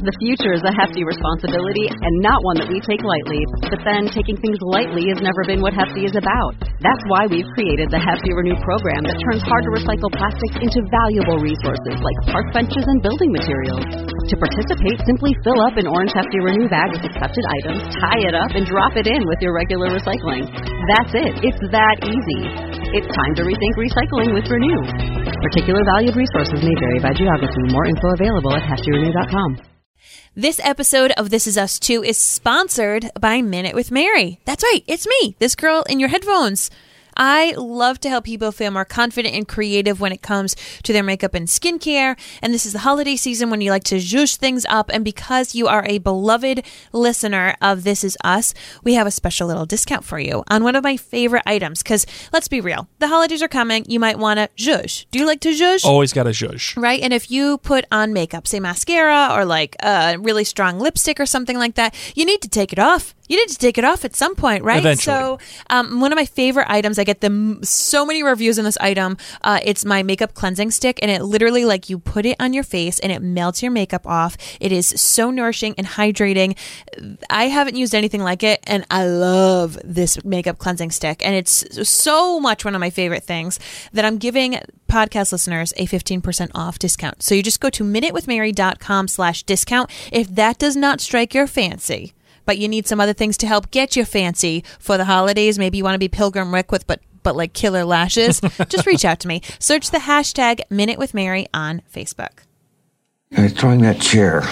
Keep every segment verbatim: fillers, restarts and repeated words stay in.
The future is a hefty responsibility and not one that we take lightly. But then, taking things lightly has never been what Hefty is about. That's why we've created the Hefty Renew program that turns hard-to-recycle plastics into valuable resources like park benches and building materials. To participate, simply fill up an orange Hefty Renew bag with accepted items, tie it up, and drop it in with your regular recycling. That's it. It's that easy. It's time to rethink recycling with Renew. Particular valued resources may vary by geography. More info available at hefty renew dot com. This episode of This Is Us two is sponsored by Minute with Mary. That's right, it's me, this girl in your headphones. I love to help people feel more confident and creative when it comes to their makeup and skincare. And this is the holiday season when you like to zhuzh things up. And because you are a beloved listener of This Is Us, we have a special little discount for you on one of my favorite items. Because let's be real, the holidays are coming. You might want to zhuzh. Do you like to zhuzh? Always got to zhuzh. Right? And if you put on makeup, say mascara or like a really strong lipstick or something like that, you need to take it off. You need to take it off at some point, right? Eventually. So um, one of my favorite items, I get the so many reviews on this item. Uh, it's my makeup cleansing stick, and it literally, like, you put it on your face and it melts your makeup off. It is so nourishing and hydrating. I haven't used anything like it, and I love this makeup cleansing stick. And it's so much one of my favorite things that I'm giving podcast listeners a fifteen percent off discount. So you just go to minutewithmary.com slash discount. If that does not strike your fancy, but you need some other things to help get you fancy for the holidays. Maybe you want to be Pilgrim Rick with, but but like killer lashes. Just reach out to me. Search the hashtag Minute with Mary on Facebook. And throwing that chair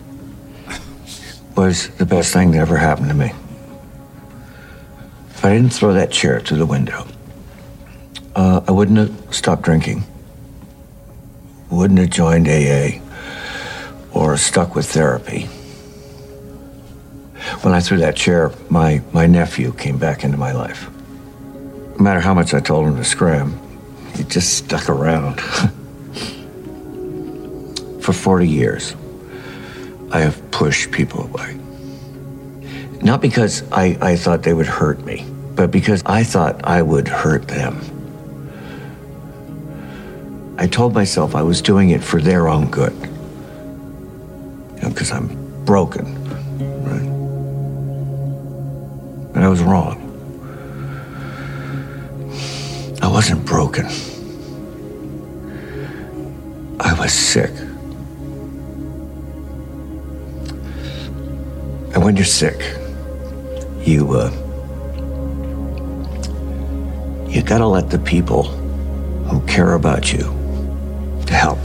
was the best thing that ever happened to me. If I didn't throw that chair through the window, uh, I wouldn't have stopped drinking. Wouldn't have joined A A or stuck with therapy. When I threw that chair, my, my nephew came back into my life. No matter how much I told him to scram, he just stuck around. For forty years, I have pushed people away. Not because I, I thought they would hurt me, but because I thought I would hurt them. I told myself I was doing it for their own good. You know, because I'm broken. And I was wrong. I wasn't broken. I was sick. And when you're sick, you, uh, you gotta let the people who care about you to help.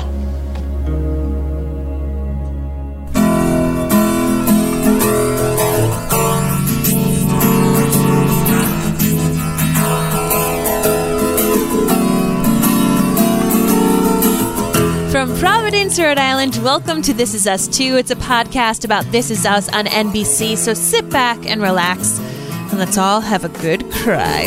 From Providence, Rhode Island, welcome to This Is Us two. It's a podcast about This Is Us on N B C, so sit back and relax, and let's all have a good cry.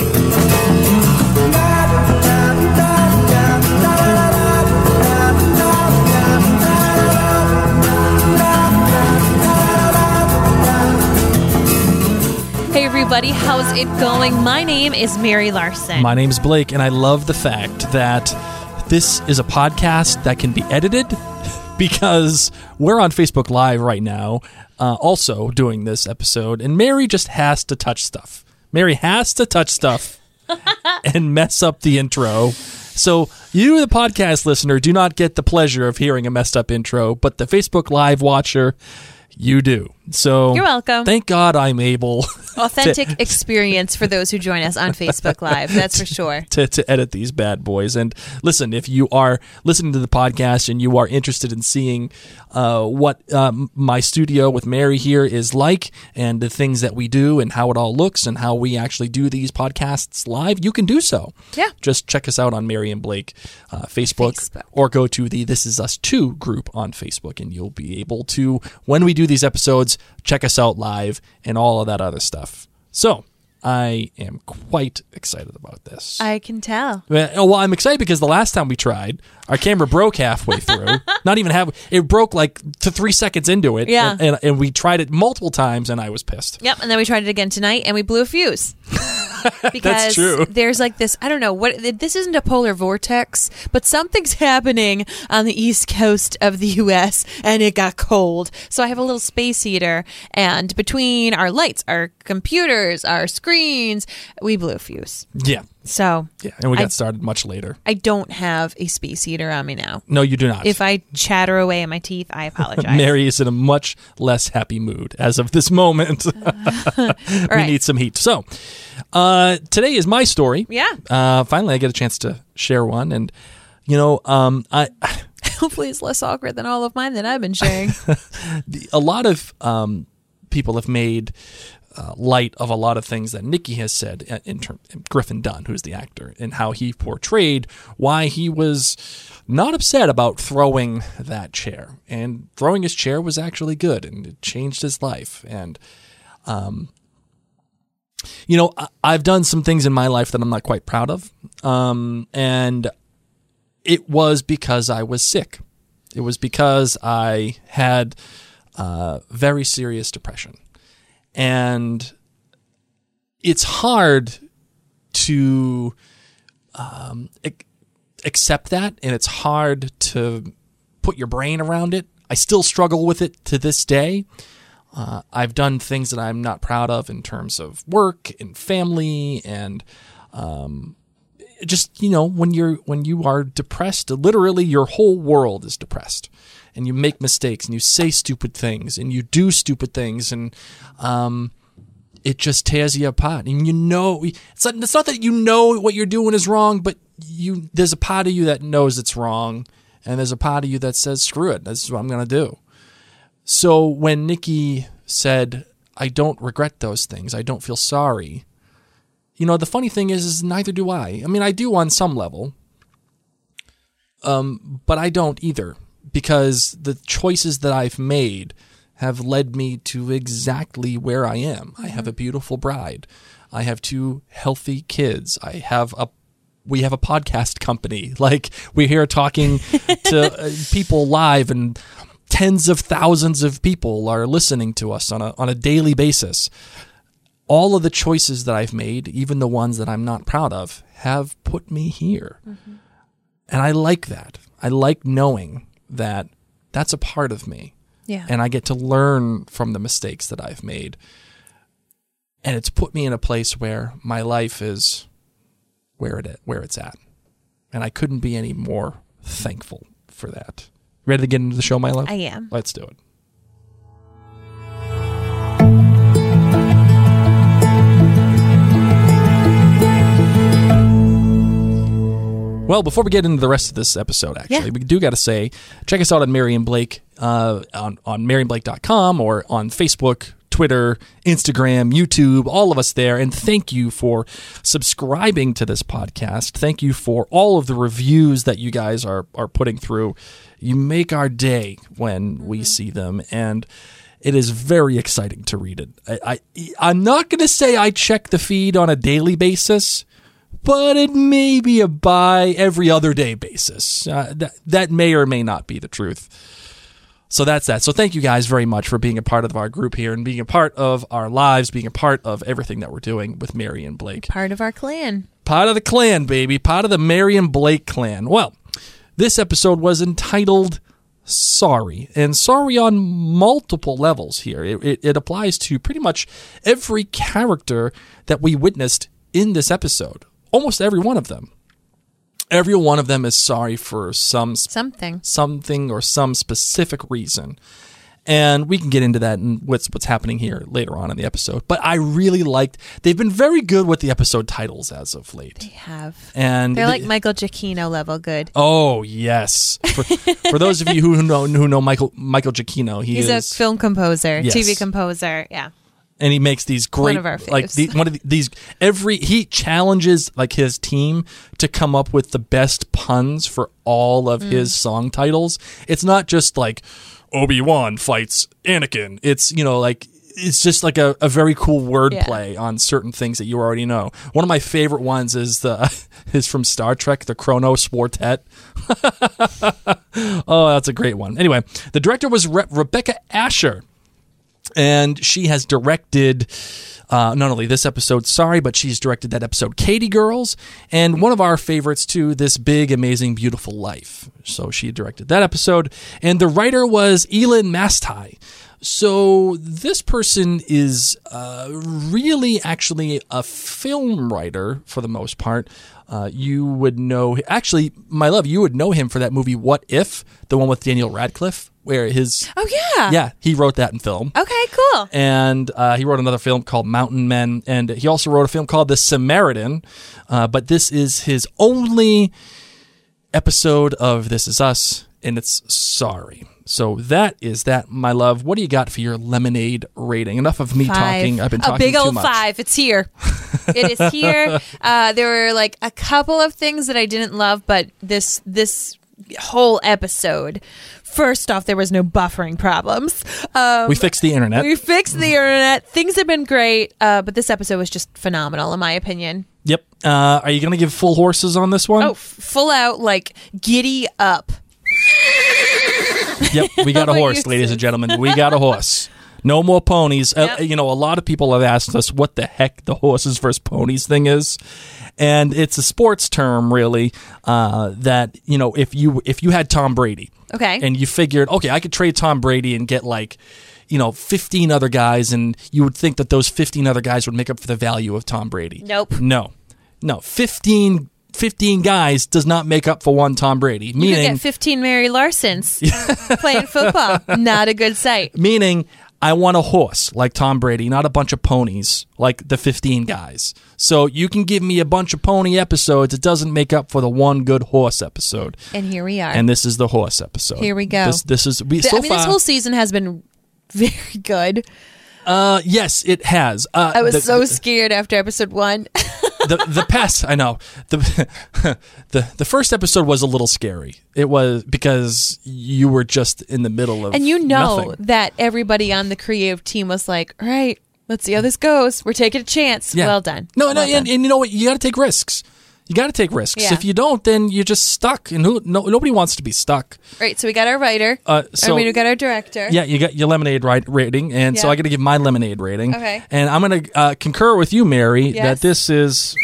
Hey everybody, how's it going? My name is Mary Larson. My name's Blake, and I love the fact that this is a podcast that can be edited because we're on Facebook Live right now, uh, also doing this episode, and Mary just has to touch stuff. Mary has to touch stuff and mess up the intro. So you, the podcast listener, do not get the pleasure of hearing a messed up intro, but the Facebook Live watcher, you do. So you're welcome. Thank God I'm able authentic to, experience for those who join us on Facebook Live. That's for sure. To, to edit these bad boys. And listen, if you are listening to the podcast and you are interested in seeing uh, what um, my studio with Mary here is like and the things that we do and how it all looks and how we actually do these podcasts live, you can do so. Yeah. Just check us out on Mary and Blake uh, Facebook, Facebook or go to the This Is Us two group on Facebook, and you'll be able to, when we do these episodes, check us out live and all of that other stuff. So I am quite excited about this. I can tell. Well, I'm excited because the last time we tried, our camera broke halfway through. Not even half. It broke like to three seconds into it. Yeah. And, and, and we tried it multiple times, and I was pissed. Yep. And then we tried it again tonight, and we blew a fuse. because true. there's like this, I don't know, what this isn't a polar vortex, but something's happening on the east coast of the U S and it got cold. So I have a little space heater, and between our lights, our computers, our screens, we blew a fuse. Yeah. So Yeah, and we got I, started much later. I don't have a space heater on me now. No, you do not. If I chatter away at my teeth, I apologize. Mary is in a much less happy mood as of this moment. we right. need some heat. So, uh, today is my story. Yeah. Uh, finally, I get a chance to share one, and you know, um, I hopefully it's less awkward than all of mine that I've been sharing. a lot of um, people have made uh, light of a lot of things that Nikki has said in term, Griffin Dunn, who's the actor, and how he portrayed why he was not upset about throwing that chair. And throwing his chair was actually good, and it changed his life. And, um, you know, I, I've done some things in my life that I'm not quite proud of. Um, and it was because I was sick. It was because I had uh, very serious depression. And it's hard to um, ac- accept that, and it's hard to put your brain around it. I still struggle with it to this day. Uh, I've done things that I'm not proud of in terms of work and family, and um, just, you know, when you're when you are depressed, literally your whole world is depressed. And you make mistakes, and you say stupid things, and you do stupid things, and um, it just tears you apart. And you know, it's not, it's not that you know what you're doing is wrong, but you there's a part of you that knows it's wrong, and there's a part of you that says, screw it, this is what I'm going to do. So when Nikki said, I don't regret those things, I don't feel sorry, you know, the funny thing is, is neither do I. I mean, I do on some level, um, but I don't either. Because the choices that I've made have led me to exactly where I am. Mm-hmm. I have a beautiful bride. I have two healthy kids. I have a we have a podcast company. Like, we're here talking to uh, people live, and tens of thousands of people are listening to us on a on a daily basis. All of the choices that I've made, even the ones that I'm not proud of, have put me here. Mm-hmm. And I like that. I like knowing that that's a part of me. Yeah. And I get to learn from the mistakes that I've made. And it's put me in a place where my life is where it where it's at. And I couldn't be any more thankful for that. Ready to get into the show, my love? I am. Let's do it. Well, before we get into the rest of this episode, actually, yeah. we do got to say, check us out on Mary and Blake uh, on, on mary and blake dot com or on Facebook, Twitter, Instagram, YouTube, all of us there. And thank you for subscribing to this podcast. Thank you for all of the reviews that you guys are, are putting through. You make our day when mm-hmm. we see them. And it is very exciting to read it. I, I, I'm not going to say I check the feed on a daily basis, but it may be a by every other day basis. Uh, that, that may or may not be the truth. So that's that. So thank you guys very much for being a part of our group here and being a part of our lives, being a part of everything that we're doing with Mary and Blake. Part of our clan. Part of the clan, baby. Part of the Mary and Blake clan. Well, this episode was entitled Sorry. And sorry on multiple levels here. It, it, it applies to pretty much every character that we witnessed in this episode. Almost every one of them. Every one of them is sorry for some something, something or some specific reason, and we can get into that and what's what's happening here later on in the episode. But I really liked. They've been very good with the episode titles as of late. They have, and they're they, like Michael Giacchino level good. Oh yes, for, for those of you who know who know Michael Michael Giacchino, he he's is a film composer, yes. T V composer, yeah. And he makes these great, one of our like the, one of the, these every he challenges like his team to come up with the best puns for all of mm. his song titles. It's not just like Obi-Wan fights Anakin. It's, you know, like it's just like a, a very cool wordplay yeah. on certain things that you already know. One of my favorite ones is the is from Star Trek, the Kronos Quartet. Oh, that's a great one. Anyway, the director was Re- Rebecca Asher. And she has directed uh, not only this episode, Sorry, but she's directed that episode, Katie Girls, and one of our favorites too, This Big, Amazing, Beautiful Life. So she directed that episode. And the writer was Elin Mastai. So this person is uh, really actually a film writer for the most part. Uh, you would know, actually, my love, you would know him for that movie What If, the one with Daniel Radcliffe, where his... Oh, yeah. Yeah, he wrote that in film. Okay, cool. And uh, he wrote another film called Mountain Men, and he also wrote a film called The Samaritan, uh, but this is his only episode of This Is Us, and it's Sorry. So that is that, my love. What do you got for your lemonade rating? Enough of me Five. talking. I've been talking a big too old much. five. It's here. It is here. Uh, there were like a couple of things that I didn't love, but this this whole episode. First off, there was no buffering problems. Um, We fixed the internet. We fixed the internet. Things have been great, uh, but this episode was just phenomenal, in my opinion. Yep. Uh, are you going to give full horses on this one? Oh, f- full out, like giddy up. Yep, we got a What horse, you ladies said. and gentlemen. We got a horse. No more ponies. Yep. Uh, you know, a lot of people have asked us what the heck the horses versus ponies thing is. And it's a sports term, really, uh, that, you know, if you if you had Tom Brady Okay. and you figured, okay, I could trade Tom Brady and get like, you know, fifteen other guys, and you would think that those fifteen other guys would make up for the value of Tom Brady. Nope. No. No. fifteen, fifteen guys does not make up for one Tom Brady. You could Meaning, get fifteen Mary Larsons playing football. Not a good sight. meaning I want a horse like Tom Brady, not a bunch of ponies like the fifteen guys. So you can give me a bunch of pony episodes. It doesn't make up for the one good horse episode. And here we are. And this is the horse episode. Here we go. This, this is we Th- so I mean, far. this whole season has been very good. uh, yes, it has. Uh, I was the, so the, scared after episode one. the the past. I know the the the first episode was a little scary. It was because you were just in the middle of And you know nothing. that everybody on the creative team was like, all right, let's see how this goes. We're taking a chance. Yeah. Well done. No, well no, done. and, and you know what? You got to take risks. You got to take risks. Yeah. If you don't, then you're just stuck, and who? No, nobody wants to be stuck. Right, so we got our writer. Uh, I so mean, we got our director. yeah, you got your lemonade right rating, and so Yeah. I got to give my lemonade rating. Okay. And I'm going to uh, concur with you, Mary, Yes. that this is.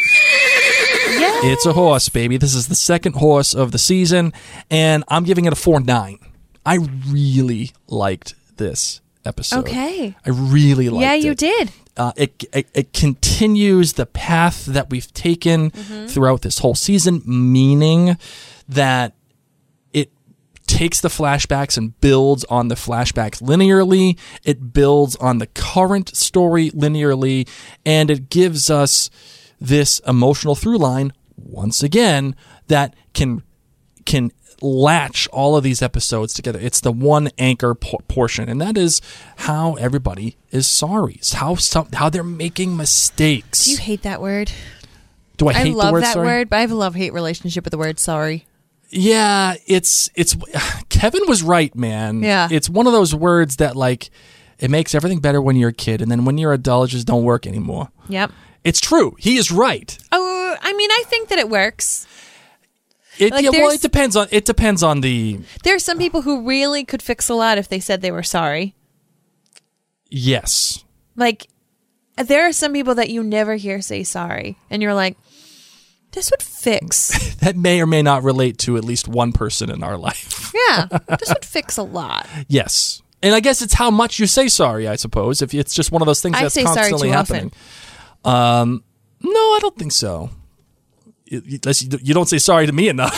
Yes. It's a horse, baby. This is the second horse of the season, and I'm giving it a four nine. I really liked this episode. Okay. I really liked it. Yeah, you did. Uh, it, it it continues the path that we've taken Mm-hmm. throughout this whole season, meaning that it takes the flashbacks and builds on the flashbacks linearly. It builds on the current story linearly, and it gives us this emotional through line once again that can can latch all of these episodes together. It's the one anchor por- portion, and that is how everybody is sorry. It's how some, how they're making mistakes. Do you hate that word? Do I I hate love the word that sorry? word, but I have a love-hate relationship with the word sorry. Yeah, it's it's Kevin was right, man. Yeah. It's one of those words that like it makes everything better when you're a kid, and then when you're adult, it just don't work anymore. Yep. It's true. He is right. Oh, I mean, I think that it works. It, Like, yeah, well, there's- it depends on it depends on the There are some people who really could fix a lot if they said they were sorry. yes. Like, there are some people that you never hear say sorry, and you're like, this would fix. That may or may not relate to at least one person in our life. Yeah, this would fix a lot. Yes. And I guess it's how much you say sorry, I suppose. If it's just one of those things I that's say sorry constantly too happening. Um, no, I don't think so. You- you- Unless you you don't say sorry to me enough.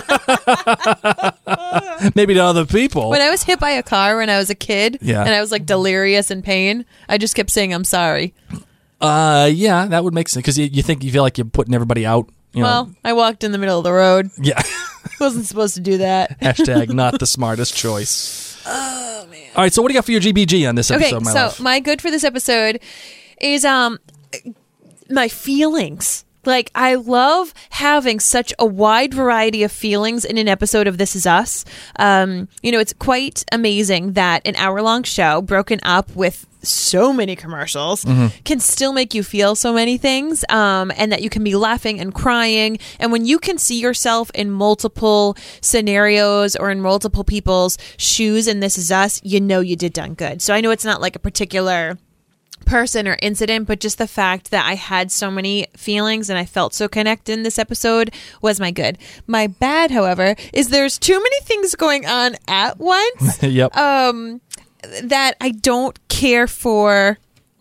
Maybe to other people. When I was hit by a car when I was a kid, Yeah. and I was like delirious in pain, I just kept saying I'm sorry. Uh, yeah, that would make sense because you, you think you feel like you're putting everybody out. You know? Well, I walked in the middle of the road. Yeah. Wasn't supposed to do that. Hashtag not the smartest choice. Oh man! All right, so what do you got for your G B G on this Okay, episode, my so love? my good for this episode is um my feelings Like, I love having such a wide variety of feelings in an episode of This Is Us. Um, you know, it's quite amazing that an hour-long show broken up with so many commercials mm-hmm. can still make you feel so many things, um, and that you can be laughing and crying. And when you can see yourself in multiple scenarios or in multiple people's shoes in This Is Us, you know you did done good. So I know it's not like a particular person or incident, but just the fact that I had so many feelings and I felt so connected in this episode was my good. My bad, however, is there's too many things going on at once. Yep. Um, that I don't care for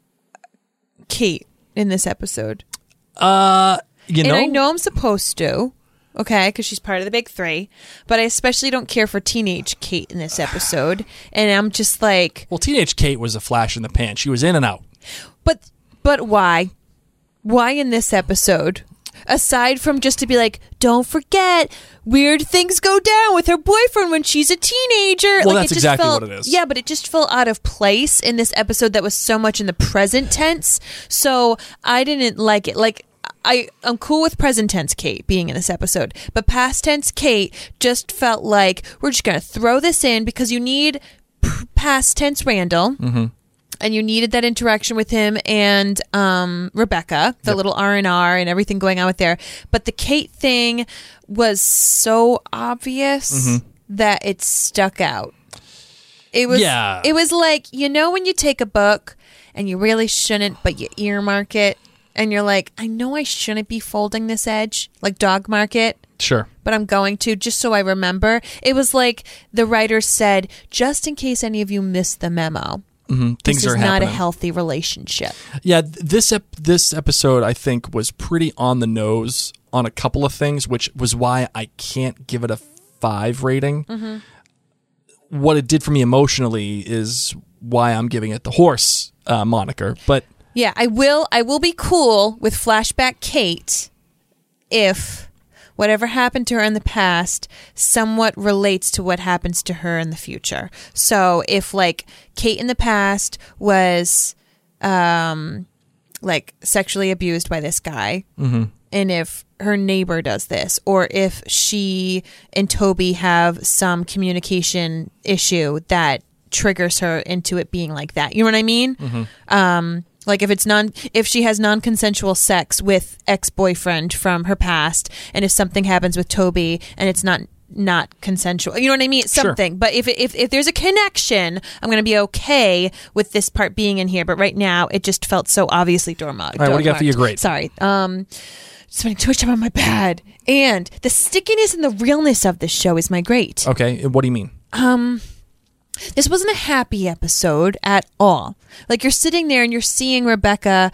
Kate in this episode. Uh, you know, and I know I'm supposed to. Okay, because she's part of the big three. But I especially don't care for teenage Kate in this episode. And I'm just like... Well, teenage Kate was a flash in the pan. She was in and out. But but why? Why in this episode? Aside from just to be like, don't forget, weird things go down with her boyfriend when she's a teenager. Well, like, that's it just exactly felt, what it is. Yeah, but it just felt out of place in this episode that was so much in the present tense. So I didn't like it. Like... I, I'm cool with present tense Kate being in this episode, but past tense Kate just felt like we're just going to throw this in because you need p- past tense Randall, mm-hmm. and you needed that interaction with him and um, Rebecca, the yep. little R and R and everything going on with there. But the Kate thing was so obvious mm-hmm. that it stuck out. It was, yeah. It was like, you know, when you take a book and you really shouldn't, but you earmark it. And you're like, I know I shouldn't be folding this edge, like dog market. Sure. But I'm going to, just so I remember. It was like the writer said, just in case any of you missed the memo. Mm-hmm. Things this are is not happening. a healthy relationship. Yeah, this ep- this episode, I think, was pretty on the nose on a couple of things, which was why I can't give it a five rating. Mm-hmm. What it did for me emotionally is why I'm giving it the horse uh, moniker. But... Yeah, I will I will be cool with flashback Kate if whatever happened to her in the past somewhat relates to what happens to her in the future. So if like Kate in the past was um like sexually abused by this guy, mm-hmm. and if her neighbor does this, or if she and Toby have some communication issue that triggers her into it being like that. You know what I mean? Mm-hmm. Um Like if it's non, if she has non-consensual sex with ex-boyfriend from her past, and if something happens with Toby and it's not not consensual, you know what I mean? It's something. Sure. But if, if if there's a connection, I'm going to be okay with this part being in here. But right now, it just felt so obviously door-marked. All right, what do you got for your grade? Sorry, um, spending too much time on my pad, and the stickiness and the realness of this show is my grade. Okay, what do you mean? Um. This wasn't a happy episode at all. Like, you're sitting there and you're seeing Rebecca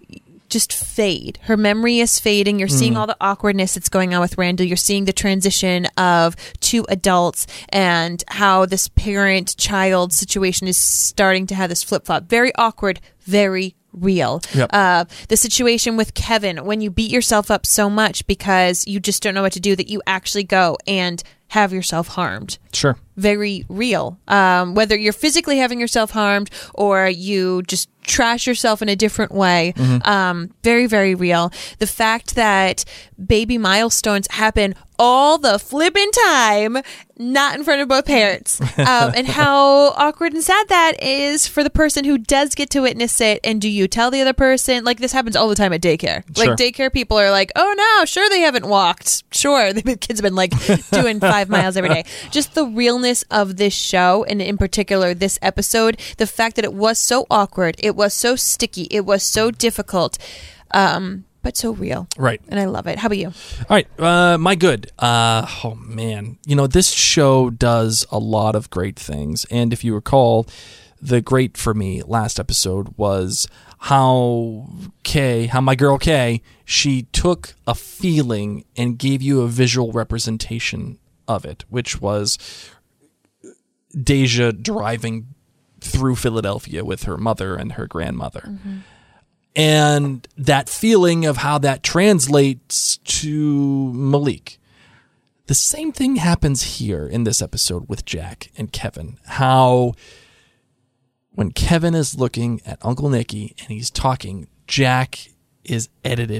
just fade. Her memory is fading. You're seeing Mm. all the awkwardness that's going on with Randall. You're seeing the transition of two adults and how this parent-child situation is starting to have this flip-flop. Very awkward, very real. Yep. Uh, the situation with Kevin, when you beat yourself up so much because you just don't know what to do, that you actually go and have yourself harmed. Sure. Very real. Um, whether you're physically having yourself harmed or you just trash yourself in a different way. Mm-hmm. Um, very, very real. The fact that baby milestones happen all the flipping time, not in front of both parents. Um, and how awkward and sad that is for the person who does get to witness it. And do you tell the other person? Like, this happens all the time at daycare. Sure. Like, daycare people are like, oh no, sure they haven't walked. Sure, the kids have been like doing five miles every day. Just the realness of this show, and in particular this episode, the fact that it was so awkward, it was so sticky, it was so difficult, um, but so real. Right. And I love it. How about you? All right, uh, my good. Uh, oh, man. You know, this show does a lot of great things. And if you recall, the great for me last episode was how Kay, how my girl Kay, she took a feeling and gave you a visual representation of it, which was Deja driving through Philadelphia with her mother and her grandmother. Mm-hmm. And that feeling of how that translates to Malik. The same thing happens here in this episode with Jack and Kevin. How when Kevin is looking at Uncle Nicky and he's talking, Jack is edited in.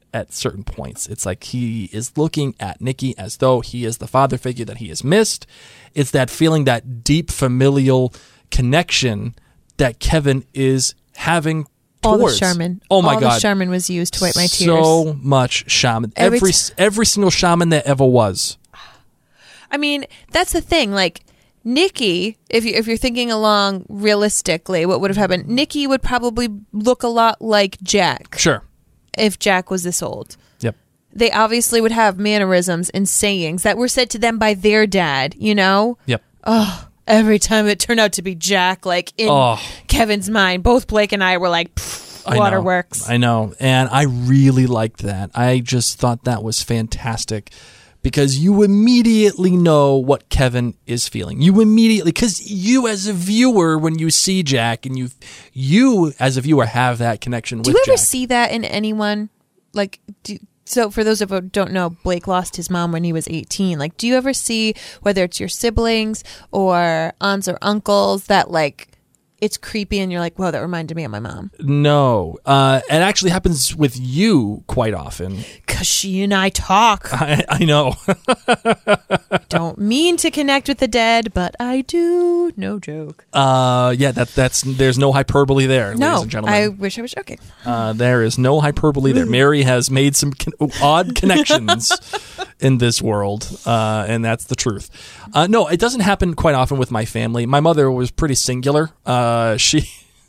at certain points. It's like he is looking at Nikki as though he is the father figure that he has missed. It's that feeling, that deep familial connection that Kevin is having All towards. the Charmin. Oh my All God. the Charmin was used to wipe my tears. So much shaman. Every Every t- every single shaman that ever was. I mean, that's the thing. Like, Nikki, if you if you're thinking along realistically, what would have happened? Nikki would probably look a lot like Jack Sure. if Jack was this old. Yep. They obviously would have mannerisms and sayings that were said to them by their dad, you know? Yep. Oh, every time it turned out to be Jack, like in Oh. Kevin's mind, both Blake and I were like, pfft, I know. waterworks. I know. And I really liked that. I just thought that was fantastic because you immediately know what Kevin is feeling. You immediately, because you as a viewer, when you see Jack and you, you as a viewer have that connection Do with you ever Jack. see that in anyone? Like, do, so for those of you who don't know, Blake lost his mom when he was eighteen. Like, do you ever see, whether it's your siblings or aunts or uncles, that like it's creepy and you're like, whoa, that reminded me of my mom? No. Uh, it actually happens with you quite often. Because she and I talk. I, I know. Don't mean to connect with the dead, but I do. No joke. Uh, yeah, that that's there's no hyperbole there, ladies No, and gentlemen. I wish I was joking. Uh, there is no hyperbole there. Mary has made some con- odd connections in this world, uh, and that's the truth. Uh, no, it doesn't happen quite often with my family. My mother was pretty singular. Uh, she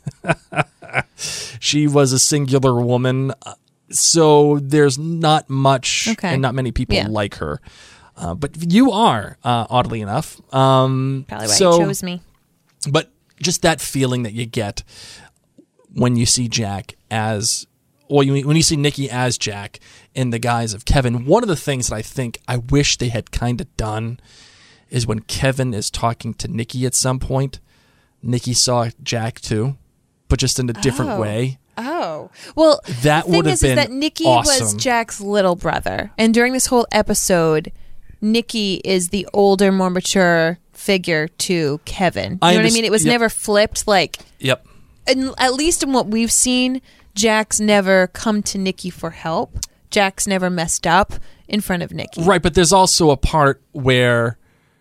she was a singular woman, uh, so there's not much Okay. and not many people Yeah. like her. Uh, but you are, uh, oddly enough. Um, Probably why so, you chose me. But just that feeling that you get when you see Jack as, or you, when you see Nikki as Jack in the guise of Kevin, one of the things that I think I wish they had kind of done is when Kevin is talking to Nikki at some point, Nikki saw Jack too, but just in a different Oh. way. Oh. Well, That the thing would have is, been is that Nikki awesome. was Jack's little brother. And during this whole episode, Nikki is the older, more mature figure to Kevin. You I know what I underst- mean? It was yep. never flipped. Like, Yep. in, at least in what we've seen, Jack's never come to Nikki for help. Jack's never messed up in front of Nikki. Right, but there's also a part where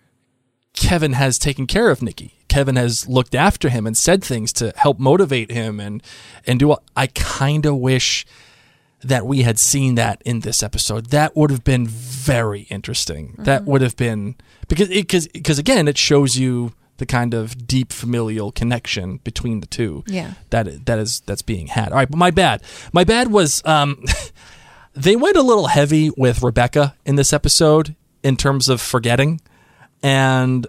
Kevin has taken care of Nikki. Kevin has looked after him and said things to help motivate him and and do. I kind of wish that we had seen that in this episode. That would have been very interesting. Mm-hmm. That would have been because because because again, it shows you the kind of deep familial connection between the two. Yeah. That that is that's being had. All right, but my bad. My bad was um they went a little heavy with Rebecca in this episode in terms of forgetting, and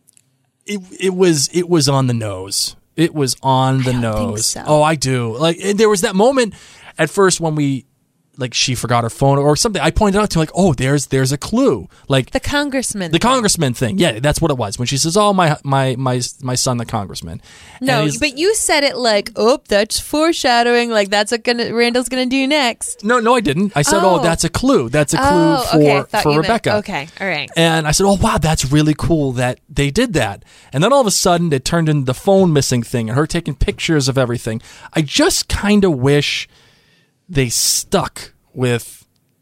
it it was it was on the nose. It was on the I don't think nose. so. Oh, I do. Like, and there was that moment at first when we, like, she forgot her phone or something. I pointed out to her, like, oh, there's there's a clue. Like The congressman. the congressman thing. Yeah, that's what it was. When she says, "Oh, my my my my son, the congressman." No, And he's- but you said it like, oh, that's foreshadowing. Like, that's what gonna Randall's going to do next. no, no, I didn't. I said, "Oh, Oh. that's a clue. That's a clue Oh, for okay. I thought for you meant- Rebecca." okay, all right. And I said, "Oh, wow, that's really cool that they did that." And then all of a sudden, it turned into the phone missing thing and her taking pictures of everything. I just kind of wish they stuck with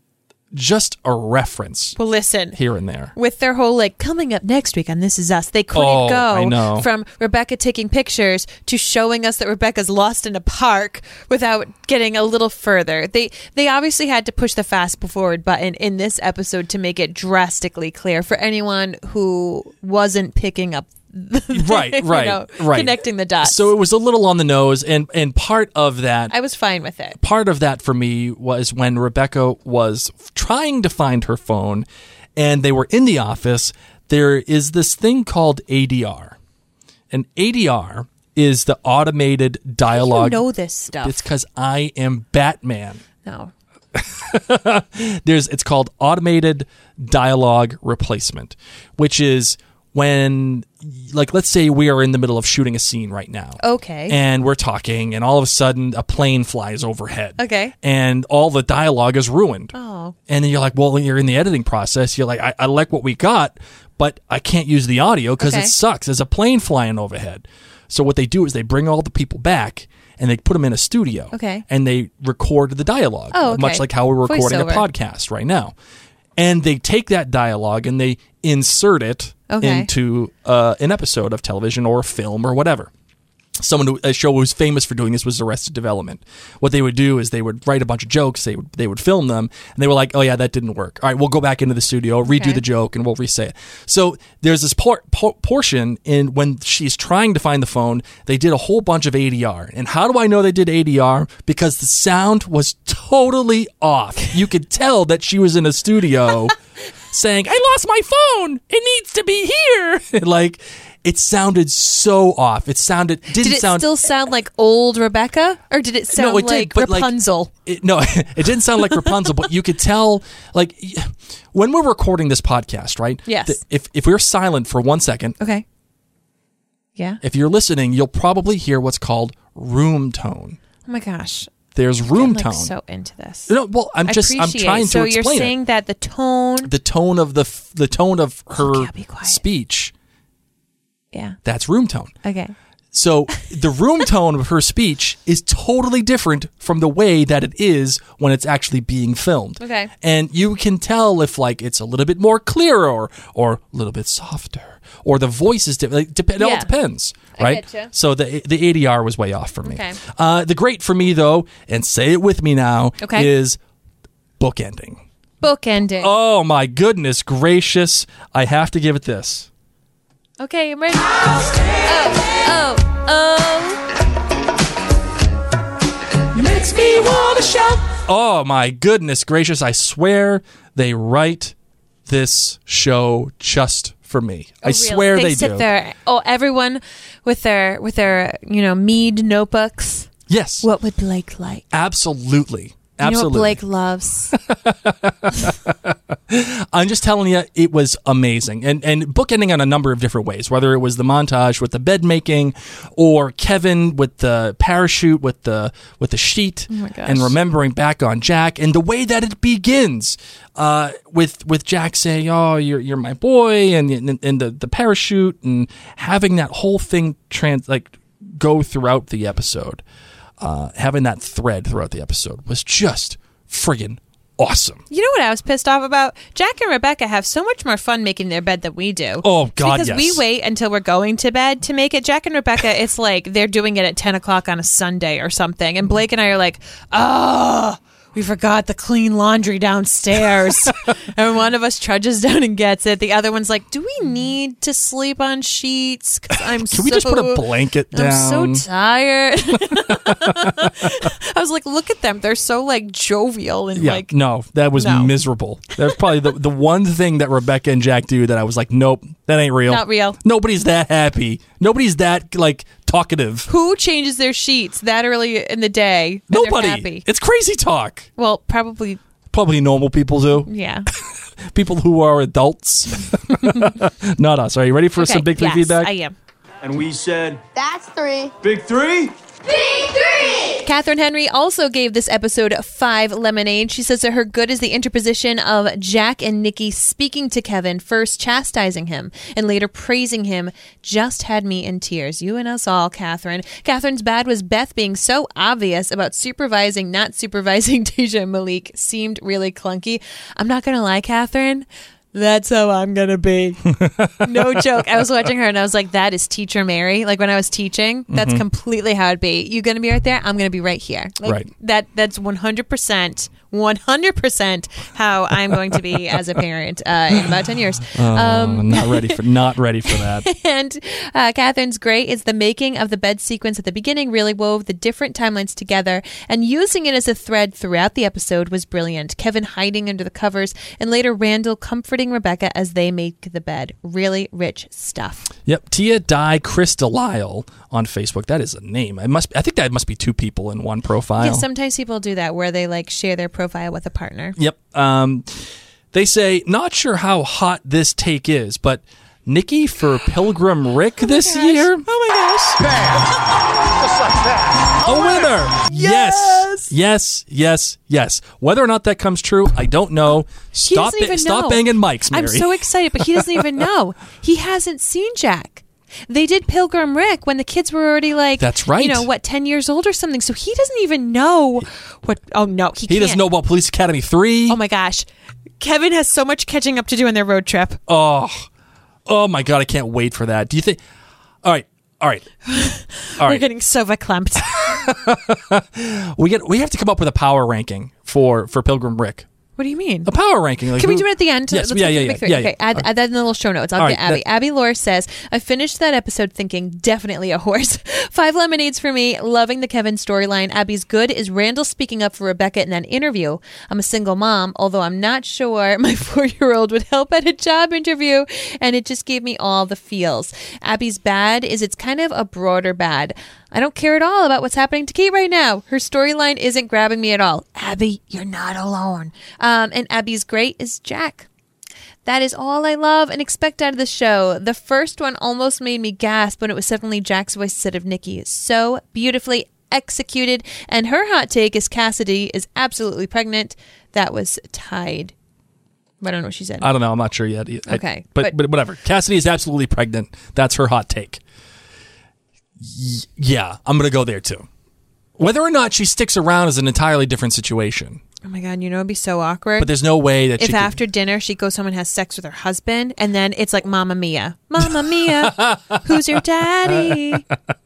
just a reference Well, listen. here and there. With their whole like coming up next week on This Is Us, they couldn't Oh, go I know. from Rebecca taking pictures to showing us that Rebecca's lost in a park without getting a little further. They they obviously had to push the fast forward button in this episode to make it drastically clear for anyone who wasn't picking up Right, you right, know, right. connecting the dots. So it was a little on the nose, and and part of that I was fine with it. part of that for me was when Rebecca was trying to find her phone and they were in the office. There is this thing called A D R. And A D R is the automated You dialogue. know this stuff. It's because I am Batman. no. There's it's called automated dialogue replacement, which is when, like, let's say we are in the middle of shooting a scene right now. Okay. And we're talking, and all of a sudden a plane flies overhead. Okay. And all the dialogue is ruined. Oh. And then you're like, well, you're in the editing process. You're like, I, I like what we got, but I can't use the audio because Okay. it sucks. There's a plane flying overhead. So what they do is they bring all the people back and they put them in a studio. Okay. And they record the dialogue, Oh, okay. much like how we're recording Voiceover. a podcast right now. And they take that dialogue and they insert it Okay. into uh, an episode of television or a film or whatever. Someone who, a show who was famous for doing this was Arrested Development. What they would do is they would write a bunch of jokes, they would, they would film them, and they were like, oh yeah, that didn't work. All right, we'll go back into the studio, redo Okay. the joke, and we'll re-say it. So there's this por- por- portion in when she's trying to find the phone, they did a whole bunch of A D R. And how do I know they did A D R? Because the sound was totally off. You could tell that she was in a studio saying, I lost my phone! It needs to be here! Like... It sounded so off. It sounded didn't Did it sound. still sound like old Rebecca, or did it sound No, it did, like but, like, Rapunzel? It, no, it didn't sound like Rapunzel, but you could tell, like, when we're recording this podcast, right? Yes. th- If if we're silent for one second, Okay. Yeah. if you're listening, you'll probably hear what's called room tone. Oh my gosh. There's room I'm like tone. so into this. No, well, I'm I just I'm appreciate trying it. to So explain you're saying it. that the tone. The tone of the f- the tone of her Okay, I'll be quiet. speech. Yeah. That's room tone. Okay. So the room tone of her speech is totally different from the way that it is when it's actually being filmed. Okay. And you can tell if like it's a little bit more clear or or a little bit softer or the voice is different. Like, dep- it all Yeah. depends, I right? getcha. So the the A D R was way off for me. Okay. Uh, the great for me though, and say it with me now, Okay. is bookending. Bookending. Oh my goodness gracious! I have to give it this. Okay, I'm ready. Oh, oh, oh. Makes me want to shout. Oh my goodness gracious! I swear they write this show just for me. I Really? swear they, they sit do. there. Oh, everyone with their with their you know mead notebooks. Yes, What would Blake like? absolutely, You know what absolutely. Blake loves? I'm just telling you, it was amazing, and and bookending on a number of different ways. Whether it was the montage with the bed making, or Kevin with the parachute with the with the sheet, Oh my gosh. and remembering back on Jack, and the way that it begins uh, with with Jack saying, "Oh, you're you're my boy," and and, and the the parachute, and having that whole thing trans like go throughout the episode, uh, having that thread throughout the episode was just friggin' awesome. You know what I was pissed off about? Jack and Rebecca have so much more fun making their bed than we do. Oh, God, Because yes. we wait until we're going to bed to make it. Jack and Rebecca, it's like they're doing it at ten o'clock on a Sunday or something. And Blake and I are like, oh, we forgot the clean laundry downstairs. And one of us trudges down and gets it. The other one's like, do we need to sleep on sheets? 'Cause I'm Can we just put a blanket down? I'm so tired. I was like, look at them. They're so like jovial and Yeah, like no, that was No. miserable. That's probably the, the one thing that Rebecca and Jack do that I was like, nope, that ain't real. Not real. Nobody's that happy. Nobody's that like talkative. Who changes their sheets that early in the day? and they're Nobody. happy? It's crazy talk. Well, probably, Probably normal people do. yeah. People who are adults. Not us. Are you ready for Okay, some big three yes, feedback? I am. And we said, That's three. big three? Big three! Catherine Henry also gave this episode five lemonade. She says that her good is the interposition of Jack and Nikki speaking to Kevin, first chastising him and later praising him, just had me in tears. You and us all, Catherine. Catherine's bad was Beth being so obvious about supervising, not supervising Deja and Malik seemed really clunky. I'm not going to lie, Catherine. That's how I'm going to be. No joke. I was watching her and I was like, that is Teacher Mary. Like when I was teaching, that's completely how it'd be. You going to be right there? I'm going to be right here. Like, Right. That That's one hundred percent, one hundred percent how I'm going to be as a parent uh, in about ten years. Oh, Um, I'm not ready for not ready for that. and uh, Catherine's great is the making of the bed sequence at the beginning really wove the different timelines together, and using it as a thread throughout the episode was brilliant. Kevin hiding under the covers, and later Randall comforting Rebecca as they make the bed. Really rich stuff. Yep, Tia Di Crystalile on Facebook. That is a name. I must. I think that must be two people in one profile. Yeah, sometimes people do that where they like share their profile with a partner. Yep. Um, they say, not sure how hot this take is, but Nikki for Pilgrim Rick this year? Oh my gosh. Just like that. A winner! Yes! Yes, yes, yes. Whether or not that comes true, I don't know. Stop, doesn't even stop know. banging mics, Mary. I'm so excited, but he doesn't even know. He hasn't seen Jack. They did Pilgrim Rick when the kids were already like, That's right. you know, what, ten years old or something. So he doesn't even know what, oh no, he, He can't. doesn't know about Police Academy three. Oh my gosh. Kevin has so much catching up to do on their road trip. Oh, oh my God, I can't wait for that. Do you think? All right, all right, all We're right. getting so verklempt. we get we have to come up with a power ranking for for Pilgrim Rick. What do you mean? A power ranking. Like Can we who- do it at the end? Yes, Let's yeah, do yeah, the yeah, big three. yeah, Okay, yeah. add, add that in the little show notes. I'll All get right, Abby. that- Abby Lore says, I finished that episode thinking definitely a horse. Five lemonades for me. Loving the Kevin storyline. Abby's good is Randall speaking up for Rebecca in that interview. I'm a single mom, although I'm not sure my four-year-old would help at a job interview, and it just gave me all the feels. Abby's bad is it's kind of a broader bad. I don't care at all about what's happening to Kate right now. Her storyline isn't grabbing me at all. Abby, you're not alone. Um, and Abby's great is Jack. That is all I love and expect out of the show. The first one almost made me gasp when it was suddenly Jack's voice instead of Nikki. It's so beautifully executed. And her hot take is Cassidy is absolutely pregnant. That was tied. I don't know what she said. I don't know. I'm not sure yet. I- Okay, but, but- but whatever. Cassidy is absolutely pregnant. That's her hot take. Y- yeah, I'm gonna go there too. Whether or not she sticks around is an entirely different situation. Oh my God, you know it'd be so awkward. But there's no way that if she could- after dinner she goes home and has sex with her husband, and then it's like Mamma Mia, Mamma Mia, who's your daddy?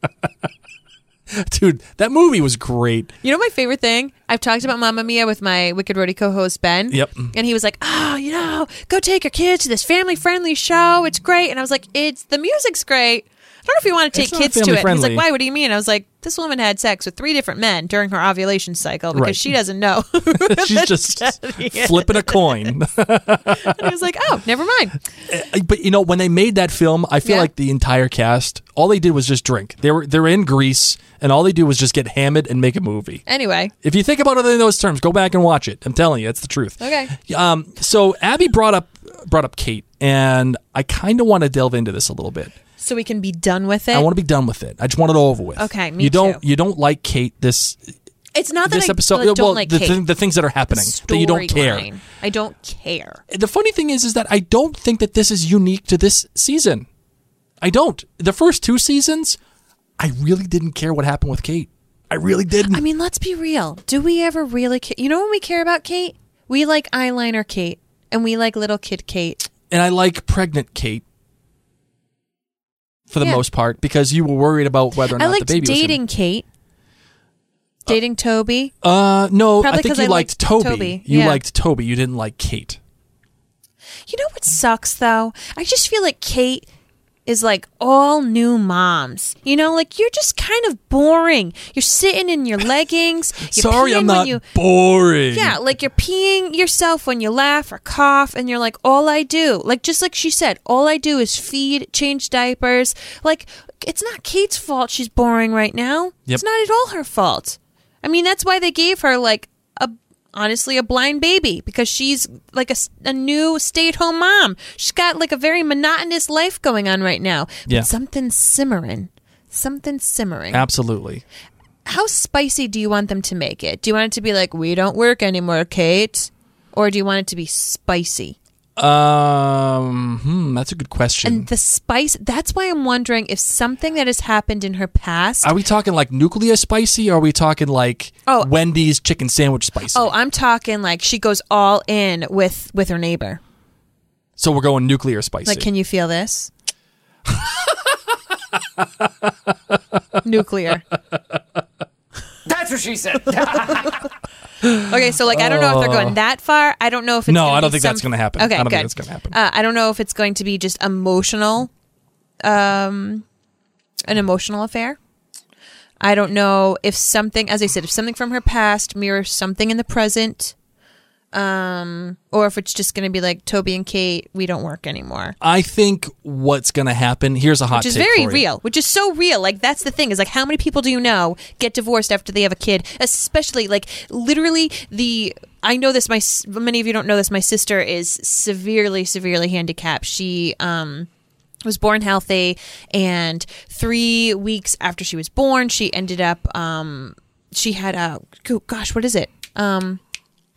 Dude, that movie was great. You know my favorite thing? I've talked about Mamma Mia with my Wicked Roadie co-host Ben. Yep. And he was like, "Oh, you know, go take your kids to this family-friendly show. It's great." And I was like, "It's the music's great. I don't know if you want to take It's not kids to it." And he's family-friendly. like, "Why? What do you mean?" I was like, "This woman had sex with three different men during her ovulation cycle because Right. she doesn't know." She's just flipping a coin. And I was like, "Oh, never mind." But you know, when they made that film, I feel Yeah. like the entire cast, all they did was just drink. They were they're in Greece, and all they do was just get hammered and make a movie. Anyway, If you think about it in those terms, go back and watch it. I'm telling you, it's the truth. okay. Um, so Abby brought up brought up Kate, and I kind of want to delve into this a little bit. So we can be done with it. I want to be done with it. I just want it over with. Okay, me you don't too. You don't like Kate this It's not that this I episode. like, don't well, like the, Kate. thing- the things that are happening that you don't care. Storyline. I don't care. The funny thing is, is that I don't think that this is unique to this season. I don't. The first two seasons, I really didn't care what happened with Kate. I really didn't. I mean, let's be real. Do we ever really care? You know when we care about Kate? We like eyeliner Kate, and we like little kid Kate. and I like pregnant Kate for the Yeah. most part because you were worried about whether or I not liked the baby dating Kate. Dating Toby. was gonna... Uh, no, Probably I think 'cause you I liked liked Toby. Toby, You yeah. liked Toby. You didn't like Kate. You know what sucks though? I just feel like Kate is like all new moms. You know, like you're just kind of boring. You're sitting in your leggings. You're Sorry, peeing I'm when not you, boring. Yeah, like you're peeing yourself when you laugh or cough, and you're like, all I do, like just like she said, all I do is feed, change diapers. Like, it's not Kate's fault she's boring right now. Yep. It's not at all her fault. I mean, that's why they gave her like a honestly a blind baby, because she's like a, s- a new stay-at-home mom. She's got like a very monotonous life going on right now. But Yeah. something's simmering. Something's simmering. Absolutely. How spicy do you want them to make it? Do you want it to be like, we don't work anymore, Kate? Or do you want it to be spicy? Um, hmm, that's a good question. And the spice, that's why I'm wondering if something that has happened in her past. Are we talking like nuclear spicy, or are we talking like Oh. Wendy's chicken sandwich spicy? Oh, I'm talking like she goes all in with, with her neighbor. So we're going nuclear spicy. Like, can you feel this? Nuclear. That's what she said. Okay, so like I don't know if they're going that far. I don't know if it's No, gonna I don't be think some- that's gonna happen. Okay, I don't good. think that's gonna happen. Uh, I don't know if it's going to be just emotional, um, an emotional affair. I don't know if something, as I said, if something from her past mirrors something in the present, um, or if it's just going to be like Toby and Kate, we don't work anymore. I think what's going to happen, here's a hot Which is take very for you. real, which is so real. Like, that's the thing, is like, how many people do you know get divorced after they have a kid? Especially, like, literally the, I know this, my, s- many of you don't know this, my sister is severely, severely handicapped. She, um, was born healthy, and three weeks after she was born, she ended up, um, she had a, oh gosh, what is it? Um,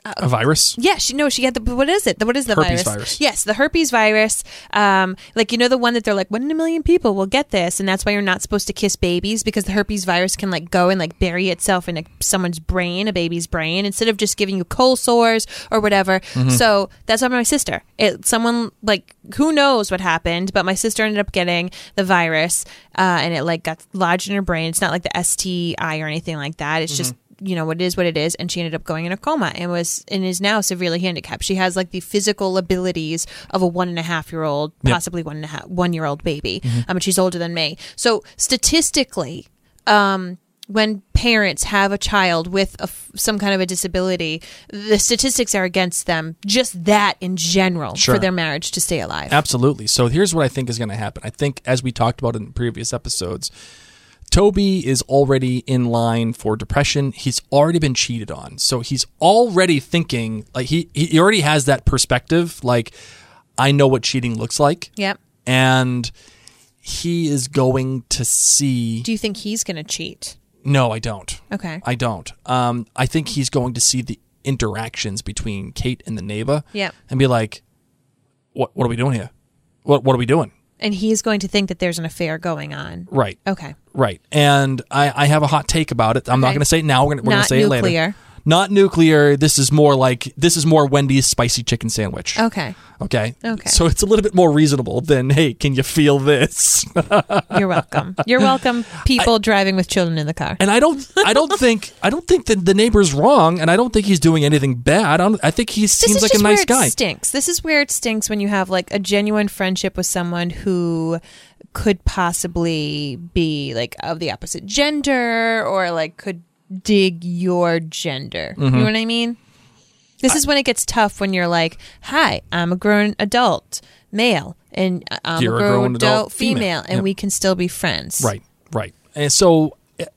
a virus? Yeah, she no, she had the what is it? The, what is the Herpes virus? virus. Yes, the herpes virus. Um, like you know the one that they're like one in a million people will get this, and that's why you're not supposed to kiss babies because the herpes virus can like go and like bury itself in a, someone's brain, a baby's brain, instead of just giving you cold sores or whatever. Mm-hmm. So that's why my sister. It someone like who knows what happened, but my sister ended up getting the virus, uh, and it like got lodged in her brain. It's not like the S T I or anything like that. It's mm-hmm. just. You know, what it is what it is, and she ended up going in a coma and was and is now severely handicapped. She has like the physical abilities of a one and a half year old, yep. possibly one and a half one year old baby. Mm-hmm. Um, and she's older than me. So statistically, um, when parents have a child with a, some kind of a disability, the statistics are against them. Just that in general Sure. for their marriage to stay alive. Absolutely. So here's what I think is going to happen. I think, as we talked about in previous episodes, Toby is already in line for depression. He's already been cheated on. So he's already thinking, like he, he already has that perspective, like, I know what cheating looks like. Yep. And he is going to see... Do you think he's going to cheat? No, I don't. Okay. I don't. Um, I think he's going to see the interactions between Kate and the neighbor. Yep. And be like, what, what are we doing here? What, what are we doing? And he's going to think that there's an affair going on. Right. Okay. Right. And I, I have a hot take about it. I'm Okay. not going to say it now. We're going to say nuclear. it later. Not nuclear. This is more like, this is more Wendy's spicy chicken sandwich. Okay. Okay. Okay. So it's a little bit more reasonable than, hey, can you feel this? You're welcome. You're welcome, people I, driving with children in the car. And I don't I don't think I don't think that the neighbor's wrong, and I don't think he's doing anything bad. I, don't, I think he seems like a nice guy. This is where it stinks. This is where it stinks when you have like a genuine friendship with someone who could possibly be like of the opposite gender or like could dig your gender. Mm-hmm. You know what I mean? This is when it gets tough when you're like, hi, I'm a grown adult male and I'm You're a grown, a grown adult, adult female, female. and Yep. we can still be friends. Right, right. And so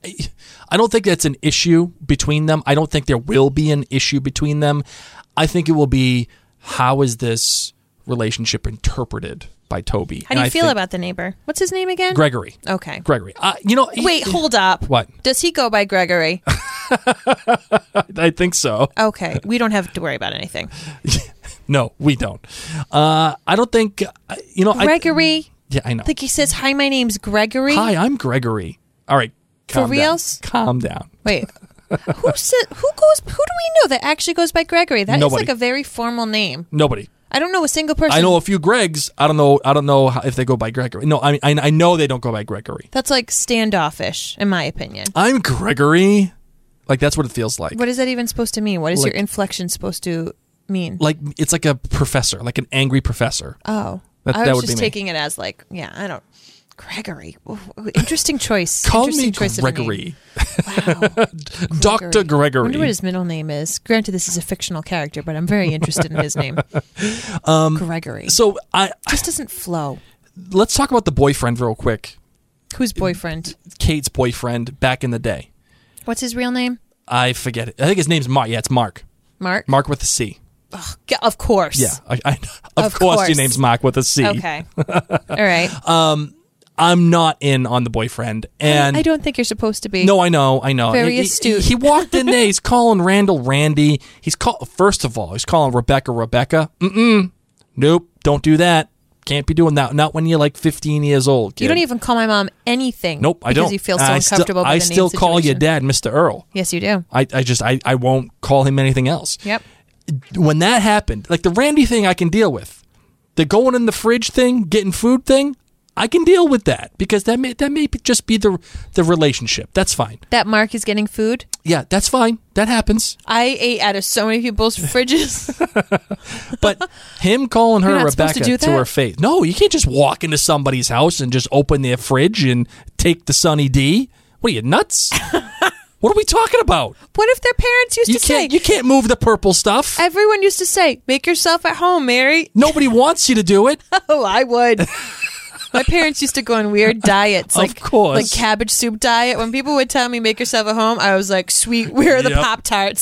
I don't think that's an issue between them. I don't think there will be an issue between them. I think it will be, how is this relationship interpreted by Toby? How do you and I feel think about the neighbor? What's his name again? Gregory? Okay. Gregory. Uh, you know, he- Wait, hold up. What? Does he go by Gregory? I think so. Okay. We don't have to worry about anything. No, we don't. Uh, I don't think, uh, you know. Gregory? I, yeah, I know. Like he says, hi, my name's Gregory. Hi, I'm Gregory. All right. For Calm reals? Down. Calm down. Wait. Who said, who goes, who do we know that actually goes by Gregory? That Nobody. is like a very formal name. Nobody. I don't know a single person. I know a few Gregs. I don't know. I don't know how, if they go by Gregory. No, I mean, I, I know they don't go by Gregory. That's like standoffish, in my opinion. I'm Gregory. Like, that's what it feels like. What is that even supposed to mean? What is Like- your inflection supposed to mean? Like, it's like a professor, like an angry professor. Oh, That- I that was would be just me. taking it as like, yeah, I don't. Gregory, Ooh, interesting choice. Call interesting me choice Of a name. Gregory. Wow, Doctor I Gregory. wonder what his middle name is. Granted, this is a fictional character, but I'm very interested in his name. Um, Gregory. So I Just doesn't flow. let's talk about the boyfriend real quick. Whose boyfriend? Kate's boyfriend back in the day. What's his real name? I forget it. I think his name's Mark. Yeah, it's Mark. Mark. Mark with a C. Yeah, of course. Yeah, I, I, of, Of course, course. your name's Mark with a C. Okay. All right. I'm not in on the boyfriend, and I don't think you're supposed to be. no, I know, I know. Very He- he- astute. He, walked in there. He's calling Randall Randy. He's call first of all, he's calling Rebecca Rebecca. Mm-mm. Nope. Don't do that. Can't be doing that. Not when you're like fifteen years old. Kid. You don't even call my mom anything. Nope, I don't. Because you feel so I uncomfortable Still, by I the name still call your situation. dad Mister Earl. Yes, you do. I, I just I, I won't call him anything else. Yep. When that happened, like the Randy thing, I can deal with. The going in the fridge thing, getting food thing, I can deal with that because that may that may be- just be the the relationship. That's fine. That Mark is getting food. Yeah, that's fine. That happens. I ate out of so many people's fridges. But him calling her You're not supposed Rebecca to to, do that? her face. No, you can't just walk into somebody's house and just open their fridge and take the Sunny D. What are you, nuts? What are we talking about? What if their parents used You to can't say? you can't move the purple stuff. Everyone used to say, "Make yourself at home, Mary." Nobody wants you to do it. Oh, I would. My parents used to go on weird diets, Of like course. like cabbage soup diet. When people would tell me "make yourself at home," I was like, "Sweet, where are the Yep. Pop Tarts?"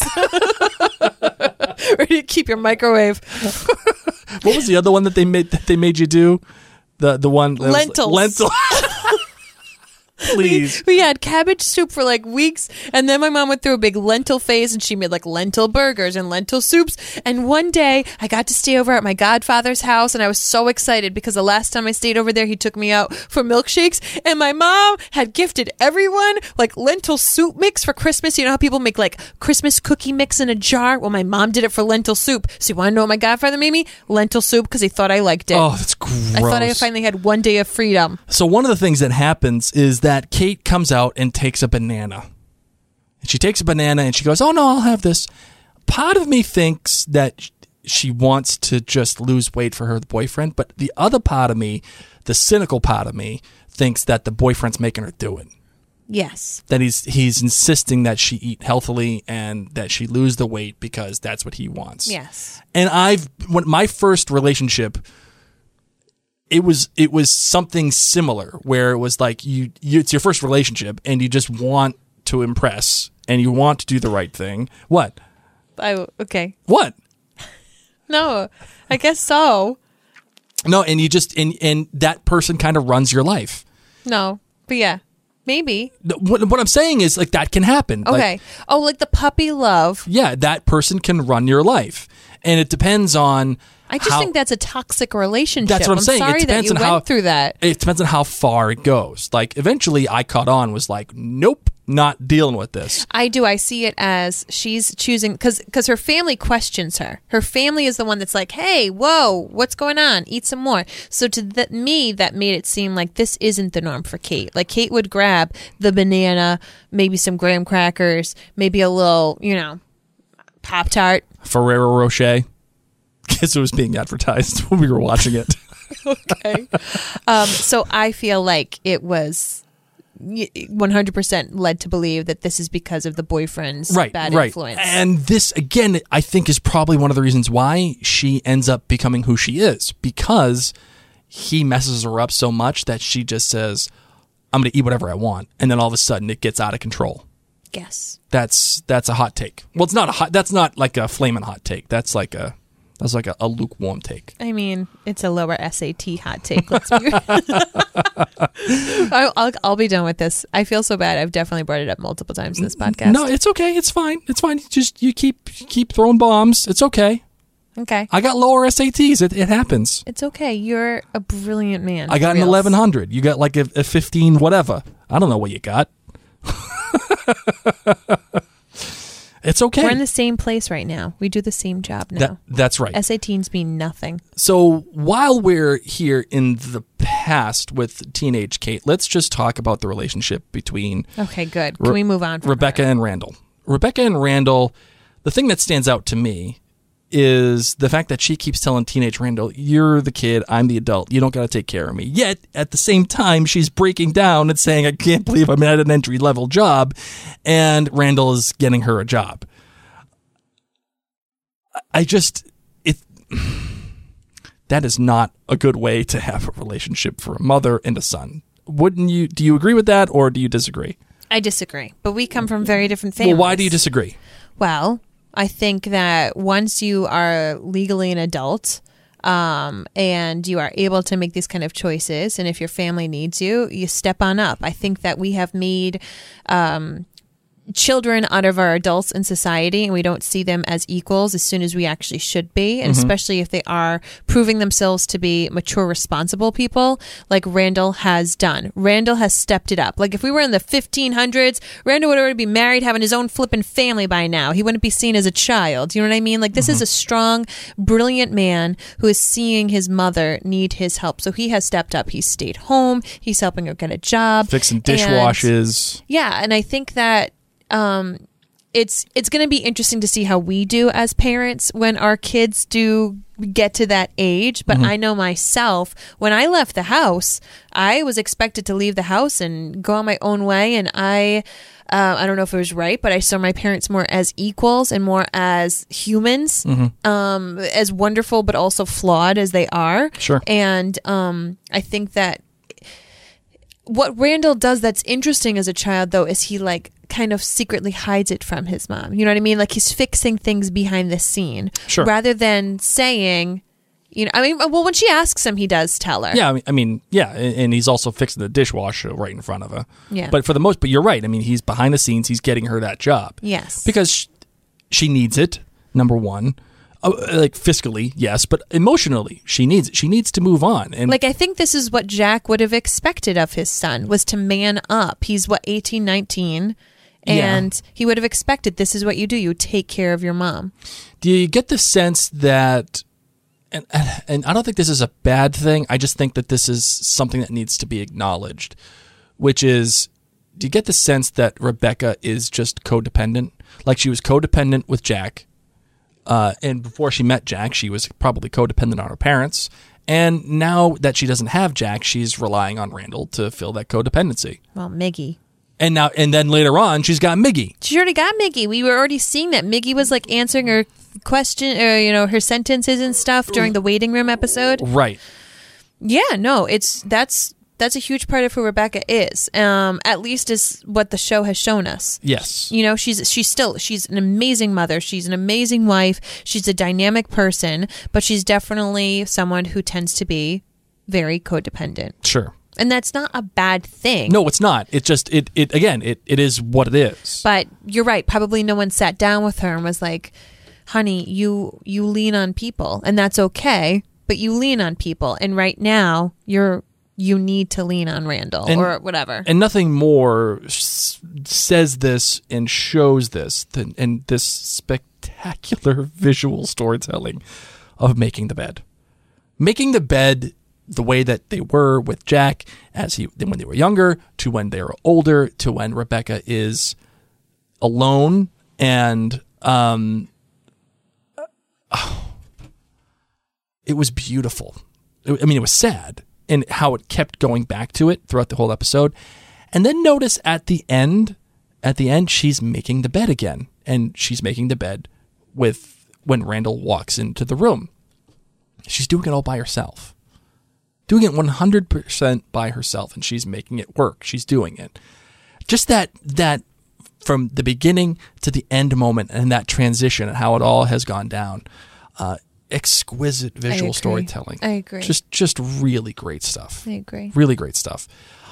Ready to keep your microwave. What was the other one that they made that they made you do? The the one that was- Lentils. lentil. Please. We, we had cabbage soup for like weeks, and then my mom went through a big lentil phase, and she made like lentil burgers and lentil soups. And one day, I got to stay over at my godfather's house, and I was so excited because the last time I stayed over there, he took me out for milkshakes, and my mom had gifted everyone like lentil soup mix for Christmas. You know how people make like Christmas cookie mix in a jar? Well, my mom did it for lentil soup. So you want to know what my godfather made me? Lentil soup because he thought I liked it. Oh, that's gross. I thought I finally had one day of freedom. So one of the things that happens is that Kate comes out and takes a banana. And she takes a banana and she goes, oh, no, I'll have this. Part of me thinks that she wants to just lose weight for her boyfriend, but the other part of me, the cynical part of me, thinks that the boyfriend's making her do it. Yes. That he's he's insisting that she eat healthily and that she lose the weight because that's what he wants. Yes. And I've when my first relationship, it was it was something similar where it was like you, you it's your first relationship and you just want to impress and you want to do the right thing. What? I, okay. What? No, I guess so. No, and you just and and that person kind of runs your life. No, but yeah, maybe. What, what I'm saying is like that can happen. Okay. Like, oh, like the puppy love. yeah, that person can run your life, and it depends on. I just how, think that's a toxic relationship. That's what I'm, saying. Sorry It depends that you on went how, through that. It depends on how far it goes. Like eventually, I caught on. Was like, nope, not dealing with this. I do. I see it as she's choosing because because her family questions her. Her family is the one that's like, "Hey, whoa, what's going on? Eat some more." So to th- me, that made it seem like this isn't the norm for Kate. Like Kate would grab the banana, maybe some graham crackers, maybe a little, you know, Pop-Tart. Ferrero Rocher. Because it was being advertised when we were watching it. Okay. um, so I feel like it was one hundred percent led to believe that this is because of the boyfriend's right, bad right. influence. And this, again, I think is probably one of the reasons why she ends up becoming who she is. Because he messes her up so much that she just says, I'm going to eat whatever I want. And then all of a sudden it gets out of control. Yes. That's that's a hot take. Well, it's not a hot, that's not like a flaming hot take. That's like a... That's like a, a lukewarm take. I mean, it's a lower S A T hot take. Let's be I'll, I'll, I'll be done with this. I feel so bad. I've definitely brought it up multiple times in this podcast. No, it's okay. It's fine. It's fine. You just you keep you keep throwing bombs. It's okay. Okay. I got lower S A Ts. It, it happens. It's okay. You're a brilliant man. I got an Reals. eleven hundred. You got like a, a fifteen whatever. I don't know what you got. It's okay. We're in the same place right now. We do the same job now. That, that's right. S A Ts mean nothing. So while we're here in the past with teenage Kate, let's just talk about the relationship between Okay, good. Can Re- we move on from Rebecca her? and Randall. Rebecca and Randall, the thing that stands out to me is the fact that she keeps telling teenage Randall, you're the kid, I'm the adult, you don't got to take care of me. Yet, at the same time, she's breaking down and saying, I can't believe I'm at an entry-level job, and Randall is getting her a job. I just, it, that is not a good way to have a relationship for a mother and a son. Wouldn't you, do you agree with that, or do you disagree? I disagree, but we come from very different families. Well, why do you disagree? Well, I think that once you are legally an adult um, and you are able to make these kind of choices, and if your family needs you, you step on up. I think that we have made um, children out of our adults in society, and we don't see them as equals as soon as we actually should be, and mm-hmm. especially if they are proving themselves to be mature, responsible people like Randall has done. Randall has stepped it up. Like if we were in the fifteen hundreds, Randall would already be married, having his own flippin' family by now. He wouldn't be seen as a child. You know what I mean? Like this mm-hmm. is a strong, brilliant man who is seeing his mother need his help. So he has stepped up. He's stayed home. He's helping her get a job. Fixing dishwashes. And, yeah. And I think that Um, it's it's going to be interesting to see how we do as parents when our kids do get to that age. But mm-hmm. I know myself, when I left the house, I was expected to leave the house and go on my own way. And I, uh, I don't know if it was right, but I saw my parents more as equals and more as humans, mm-hmm. um, as wonderful but also flawed as they are. Sure. And um, I think that what Randall does that's interesting as a child, though, is he like kind of secretly hides it from his mom. You know what I mean? Like he's fixing things behind the scene. Sure. Rather than saying, You know, I mean, well, when she asks him, he does tell her. Yeah, I mean, I mean yeah, and, and he's also fixing the dishwasher right in front of her. Yeah. But for the most, but you're right. I mean, he's behind the scenes. He's getting her that job. Yes. Because she, she needs it, number one. Uh, like fiscally, yes, but emotionally, she needs it. She needs to move on. And Like, I think this is what Jack would have expected of his son, was to man up. He's, what, eighteen, nineteen? And yeah. he would have expected this is what you do. You take care of your mom. Do you get the sense that, and, and I don't think this is a bad thing, I just think that this is something that needs to be acknowledged, which is, do you get the sense that Rebecca is just codependent? Like she was codependent with Jack. Uh, and before she met Jack, she was probably codependent on her parents. And now that she doesn't have Jack, she's relying on Randall to fill that codependency. Well, Miggy. And now, and then later on, she's got Miggy. She already got Miggy. We were already seeing that. Miggy was like answering her question, or you know, her sentences and stuff during the waiting room episode. Right. Yeah. No, it's that's that's a huge part of who Rebecca is. Um, at least is what the show has shown us. Yes. You know, she's she's still she's an amazing mother. She's an amazing wife. She's a dynamic person, but she's definitely someone who tends to be very codependent. Sure. And that's not a bad thing. No, it's not. It just, it, it again, it, it is what it is. But you're right. Probably no one sat down with her and was like, honey, you you lean on people. And that's okay. But you lean on people. And right now, you're you need to lean on Randall and, or whatever. And nothing more s- says this and shows this than in this spectacular visual storytelling of making the bed. Making the bed the way that they were with Jack as he when they were younger, to when they were older, to when Rebecca is alone, and um, oh, it was beautiful. I mean, it was sad, and how it kept going back to it throughout the whole episode. And then notice at the end, at the end, she's making the bed again, and she's making the bed with when Randall walks into the room. She's doing it all by herself. Doing it one hundred percent by herself, and she's making it work. She's doing it. Just that, that from the beginning to the end moment, and that transition and how it all has gone down. Uh, exquisite visual storytelling. I agree. Just, just really great stuff. I agree. Really great stuff.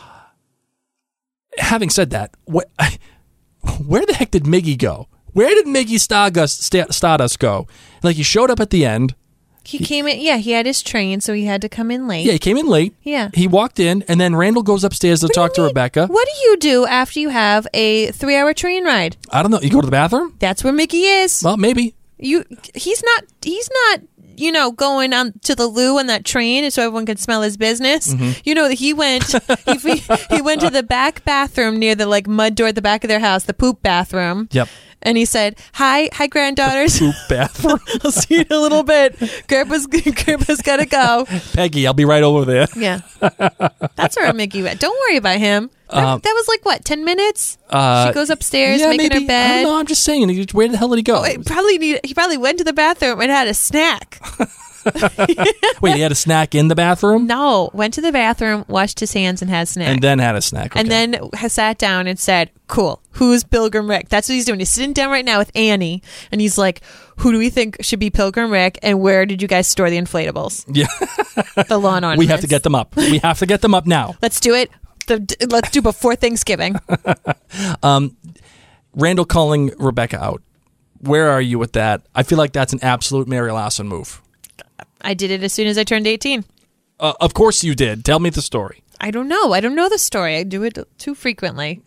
Having said that, what, where the heck did Miggy go? Where did Miggy Stardust, Stardust go? Like, he showed up at the end. He, he came in, yeah, he had his train, so he had to come in late. Yeah, he came in late. Yeah. He walked in, and then Randall goes upstairs to what talk to mean? Rebecca. What do you do after you have a three-hour train ride? I don't know. You go to the bathroom? That's where Mickey is. Well, maybe. You, he's not, he's not, you know, going on to the loo on that train so everyone can smell his business. Mm-hmm. You know, he went, he, he went to the back bathroom near the like mud door at the back of their house, the poop bathroom. Yep. And he said, hi, hi, granddaughters. Poop bathroom. I'll see you in a little bit. Grandpa's, Grandpa's got to go. Peggy, I'll be right over there. Yeah. That's where Mickey went. Don't worry about him. That, Um, that was like, what, ten minutes? Uh, she goes upstairs, yeah, making maybe. her bed. I don't know. I'm just saying. Where the hell did he go? Oh, it probably need, he probably went to the bathroom and had a snack. Wait, he had a snack in the bathroom? No, went to the bathroom, washed his hands, and had a snack. And then had a snack. Okay. And then has sat down and said, cool, who's Pilgrim Rick? That's what he's doing. He's sitting down right now with Annie, and he's like, who do we think should be Pilgrim Rick, and where did you guys store the inflatables? Yeah. The lawn ornaments. We have to get them up. We have to get them up now. Let's do it. The, let's do before Thanksgiving. um, Randall calling Rebecca out. Where are you with that? I feel like that's an absolute Mary Lawson move. I did it as soon as I turned eighteen. Uh, of course you did. Tell me the story. I don't know. I don't know the story. I do it too frequently.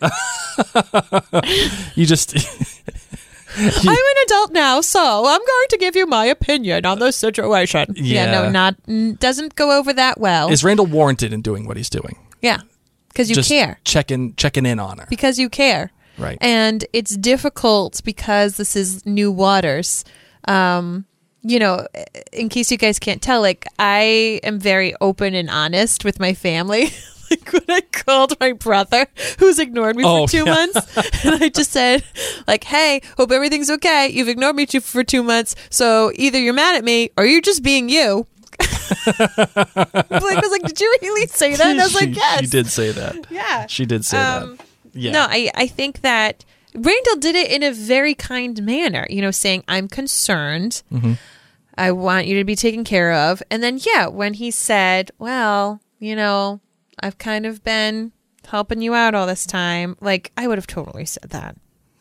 You just... I'm an adult now, so I'm going to give you my opinion on the situation. Yeah. yeah no, not n- doesn't go over that well. Is Randall warranted in doing what he's doing? Yeah, because you just care. Checking, checking in on her. Because you care. Right. And it's difficult because this is new waters. Um, you know, in case you guys can't tell, like, I am very open and honest with my family. Like when I called my brother, who's ignored me oh, for two yeah. months, and I just said, like, hey, hope everything's okay. You've ignored me for two months, so either you're mad at me or you're just being you. Like, I was like, did you really say that? And I was she, like, yes. She did say that. Yeah. She did say Um, that. Yeah. No, I, I think that Randall did it in a very kind manner, you know, saying, I'm concerned. Mm-hmm. I want you to be taken care of. And then, yeah, when he said, well, you know, I've kind of been helping you out all this time. Like, I would have totally said that.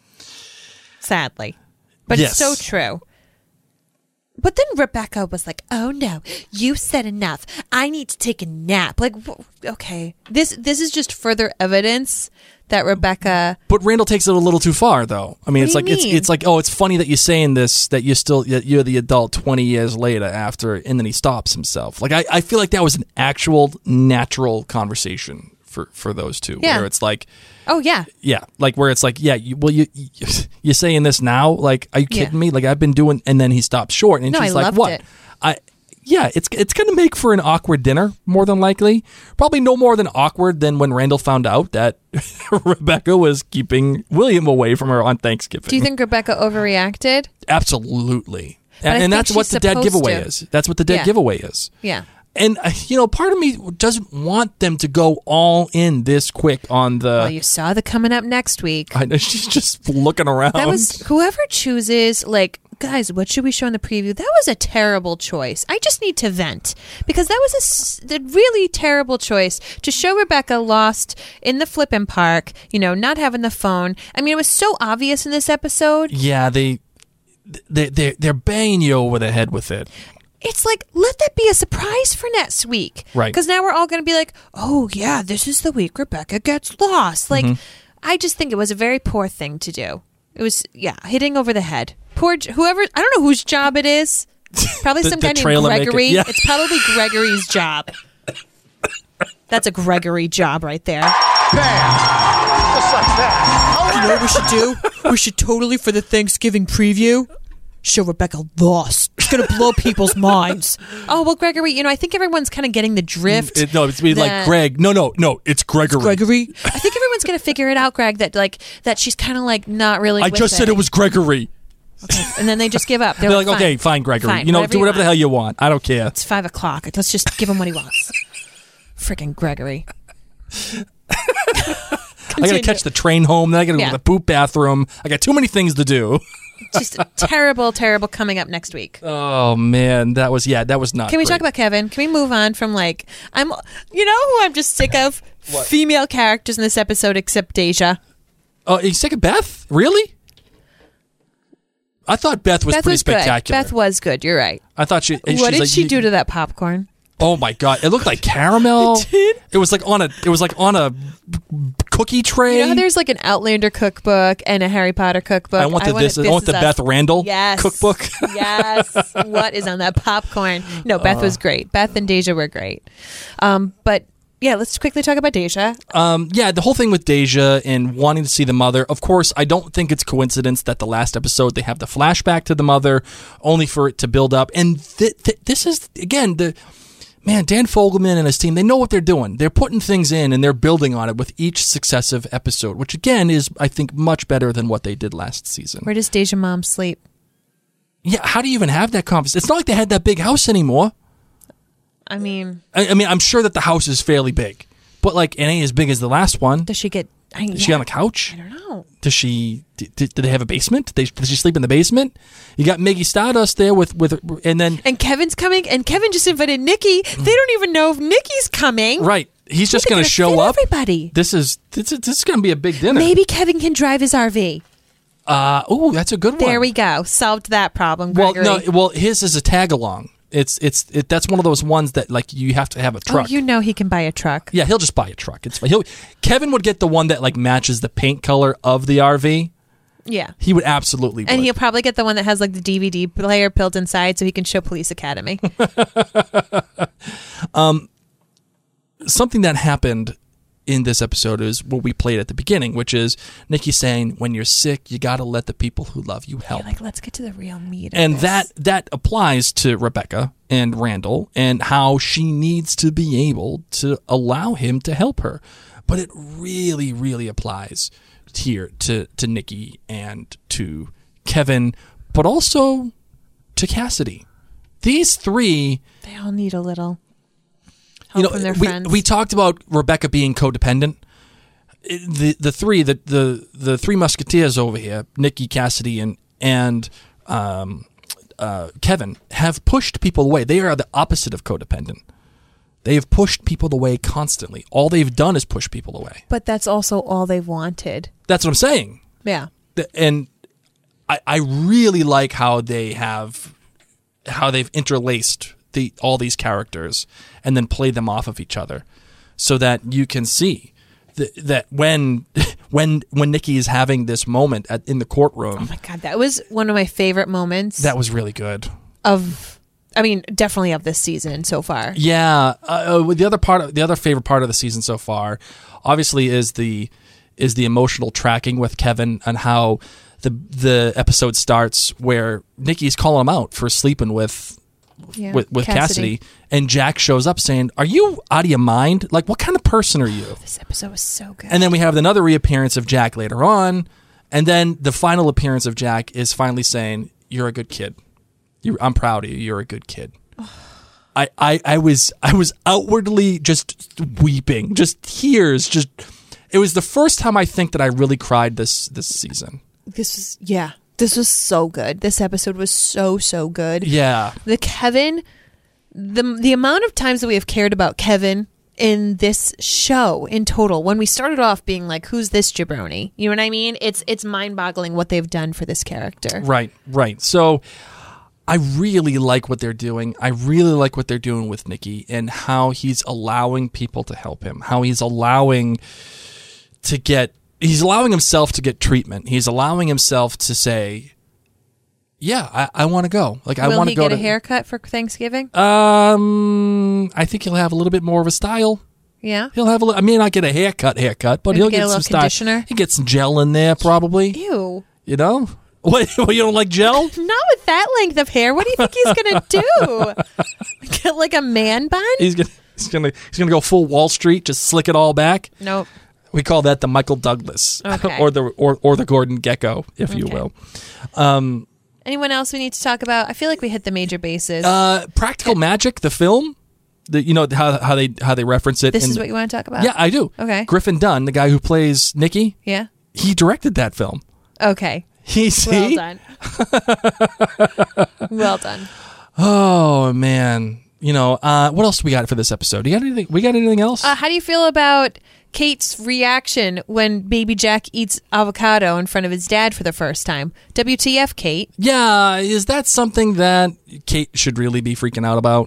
Sadly. But Yes. it's so true. But then Rebecca was like, oh no, you said enough. I need to take a nap. Like, wh- okay. This this is just further evidence that Rebecca... But Randall takes it a little too far, though. I mean, What it's do like you it's mean? it's like, oh, it's funny that you're saying this, that you're still that you're the adult twenty years later after, and then he stops himself. Like, I, I feel like that was an actual natural conversation for, for those two, Yeah. where it's like, Oh, yeah. yeah, like where it's like, yeah, you, well, you, you you're saying this now? Like, are you Yeah. kidding me? Like, I've been doing, and then he stops short, and No, she's I like, loved what? it. I. Yeah, it's it's going to make for an awkward dinner, more than likely. Probably no more than awkward than when Randall found out that Rebecca was keeping William away from her on Thanksgiving. Do you think Rebecca overreacted? Absolutely. But I And, and think that's what she's the dead supposed giveaway to. is. That's what the dead Yeah. giveaway is. Yeah. And, uh, you know, part of me doesn't want them to go all in this quick on the... Well, you saw the coming up next week. I know, she's just looking around. That was whoever chooses, like, guys, what should we show in the preview? That was a terrible choice. I just need to vent because that was a, s- a really terrible choice to show Rebecca lost in the flippin' park, you know, not having the phone. I mean, it was so obvious in this episode. Yeah, they, they, they're, they're banging you over the head with it. It's like, let that be a surprise for next week. Right. Because now we're all going to be like, oh, yeah, this is the week Rebecca gets lost. Like, Mm-hmm. I just think it was a very poor thing to do. It was, yeah, hitting over the head. Poor, j- whoever, I don't know whose job it is. Probably The- some the guy named trailer maker. Gregory. Yeah. It's probably Gregory's job. That's a Gregory job right there. Bam! Just like that. You know what we should do? We should totally, for the Thanksgiving preview, show Rebecca lost. It's going to blow people's minds. Oh, well, Gregory, you know, I think everyone's kind of getting the drift. It, no, it's be like that- Greg. No, no, no, it's Gregory. Gregory. I think everyone's going to figure it out, Greg, that like that she's kind of like not really I with just said it was Gregory. Okay. And then they just give up. They're, They're like, fine. okay, fine, Gregory. Fine, you know, whatever do you whatever the want. hell you want. I don't care. It's five o'clock. Let's just give him what he wants. Freaking Gregory. I got to catch the train home. Then I got to Yeah. go to the poop bathroom. I got too many things to do. Just terrible, terrible coming up next week. Oh man, that was yeah, that was not. Can we great. talk about Kevin? Can we move on from like I'm you know who I'm just sick of? Female characters in this episode except Deja. Oh, you sick of Beth? Really? I thought Beth was Beth pretty was good. spectacular. Beth was good. You're right. I thought she. and What she's did like, she you- do to that popcorn? Oh my god, it looked like caramel. It did? It was like on a. It was like on a cookie tray. You know how there's like an Outlander cookbook and a Harry Potter cookbook? I want the this. I want the Is Beth Us. Randall Yes. cookbook. Yes. What is on that popcorn? No, Beth was great. Beth and Deja were great. Um, but yeah, let's quickly talk about Deja. Um, yeah, the whole thing with Deja and wanting to see the mother. Of course, I don't think it's coincidence that the last episode they have the flashback to the mother, only for it to build up. And th- th- this is again the man, Dan Fogelman and his team. They know what they're doing. They're putting things in and they're building on it with each successive episode, which again is, I think, much better than what they did last season. Where does Deja mom sleep? Yeah, how do you even have that conversation? It's not like they had that big house anymore. I mean, I, I mean, I'm sure that the house is fairly big, but like it ain't as big as the last one. does she get? I, Is she on the couch? I don't know. Does she? Did, did they have a basement? Did, they, did she sleep in the basement? You got Miggy Stardust there with with, and then And Kevin's coming, and Kevin just invited Nikki. They don't even know if Nikki's coming. right, he's just They're going gonna to show fit up. Everybody. This is this is, this is going to be a big dinner. Maybe Kevin can drive his R V. Uh, oh, that's a good one. There we go. Solved that problem. Well, Gregory. no, well, his is a tag along. It's it's it, that's one of those ones that like you have to have a truck. Oh, you know he can buy a truck. Yeah, he'll just buy a truck. It's fine. He'll Kevin would get the one that like matches the paint color of the R V. Yeah. He would absolutely. And would. he'll probably get the one that has like the D V D player built inside so he can show Police Academy. Something that happened in this episode is what we played at the beginning, which is Nikki saying, "When you're sick, you got to let the people who love you help." like, let's get to the real meat of And this. that that applies to Rebecca and Randall and how she needs to be able to allow him to help her. But it really, really applies here to, to Nikki and to Kevin, but also to Cassidy. These three, They all need a little help you know, from their we, friends. we talked about Rebecca being codependent. It- The the three the, the the three musketeers over here, Nikki, Cassidy, and and um, uh, Kevin have pushed people away. They are the opposite of codependent. They have pushed people away constantly. All they've done is push people away. But that's also all they've wanted. That's what I'm saying. Yeah. And I, I really like how they have, how they've interlaced the all these characters and then played them off of each other, so that you can see th- that when when when Nikki is having this moment at, in the courtroom. Oh my God, that was one of my favorite moments. That was really good. Of. I mean, definitely of this season so far. Yeah, uh, the other part, of, the other favorite part of the season so far, obviously, is the is the emotional tracking with Kevin and how the the episode starts where Nikki's calling him out for sleeping with yeah. with, with Cassidy. Cassidy, and Jack shows up saying, "Are you out of your mind? Like, what kind of person are you?" This episode was so good. And then we have another reappearance of Jack later on, and then the final appearance of Jack is finally saying, "You're a good kid. You're, I'm proud of you. You're a good kid." I, I, I was I was outwardly just weeping, just tears. Just it was the first time I think that I really cried this this season. This was yeah. This was so good. This episode was so so good. Yeah. The Kevin, the the amount of times that we have cared about Kevin in this show in total. When we started off being like, "Who's this jabroni?" You know what I mean? It's it's mind boggling what they've done for this character. Right. Right. So. I really like what they're doing. I really like what they're doing with Nikki and how he's allowing people to help him, how he's allowing to get, he's allowing himself to get treatment. He's allowing himself to say, yeah, I, I want to go. Like, I Will want he to go get to, a haircut for Thanksgiving? Um, I think he'll have a little bit more of a style. Yeah. He'll have a little, I mean, not get a haircut, haircut, but Maybe he'll get get, a some little style. conditioner? He'll get some gel in there, probably. Ew. You know? What, you don't like gel? Not with that length of hair. What do you think he's gonna do? Get like a man bun? He's gonna he's gonna he's gonna go full Wall Street, just slick it all back. Nope. We call that the Michael Douglas, Okay. or the or, or the Gordon Gekko, if you Okay. will. Um, Anyone else we need to talk about? I feel like we hit the major bases. uh, Practical Magic, the film. The, you know how how they how they reference it. this in, is what you want to talk about? Yeah, I do. Okay. Griffin Dunn, the guy who plays Nicky, Yeah. he directed that film. Okay. He see. Well done. Well done. Oh man, you know uh, what else we got for this episode? You got anything? We got anything else? Uh, how do you feel about Kate's reaction when baby Jack eats avocado in front of his dad for the first time? W T F, Kate? Yeah, is that something that Kate should really be freaking out about?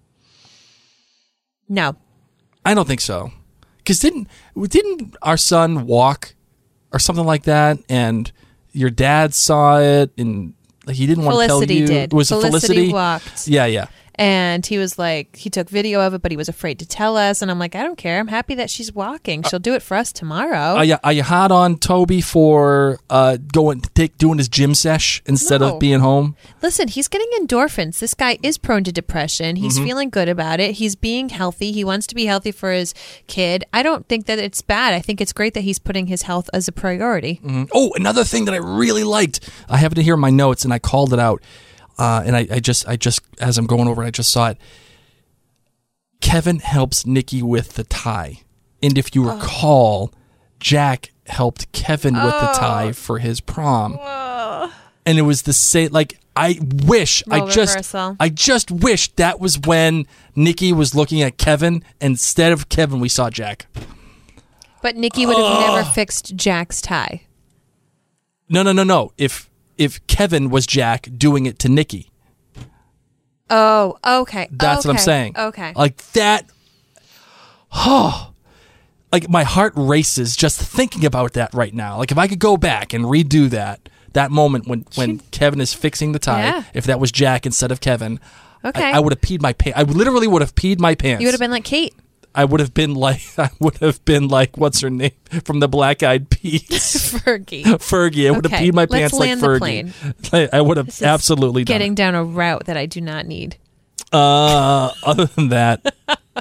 No. I don't think so. Because didn't didn't our son walk or something like that, and your dad saw it, and he didn't want to tell Felicity you? did. Was it Felicity Felicity? walked. Yeah, yeah. And he was like, he took video of it, but he was afraid to tell us. And I'm like, I don't care. I'm happy that she's walking. She'll do it for us tomorrow. Are you, are you hard on Toby for uh, going take doing his gym sesh instead No. of being home? Listen, he's getting endorphins. This guy is prone to depression. He's Mm-hmm. feeling good about it. He's being healthy. He wants to be healthy for his kid. I don't think that it's bad. I think it's great that he's putting his health as a priority. Mm-hmm. Oh, another thing that I really liked. I have it here in my notes, and I called it out. Uh, and I, I just, I just, as I'm going over it, I just saw it. Kevin helps Nikki with the tie, and if you recall, Jack helped Kevin with the tie for his prom, and it was the same. Like I wish, Role I just, reversal. I just wish that was when Nikki was looking at Kevin, and instead of Kevin, we saw Jack. But Nikki would have never fixed Jack's tie. No, no, no, no. If if Kevin was Jack doing it to Nikki. Oh, okay. That's what I'm Okay. saying. Okay. Like that. Oh, like my heart races just thinking about that right now. Like if I could go back and redo that, that moment when, when Kevin is fixing the tie, Yeah. if that was Jack instead of Kevin, Okay. I, I would have peed my pants. I literally would have peed my pants. You would have been like Kate. I would have been like, I would have been like, what's her name from the Black Eyed Peas? Fergie. Fergie. I would have Okay, peed my let's pants like land the Fergie. plane. I would have This is absolutely done it. Getting down a route that I do not need. Uh, other than that,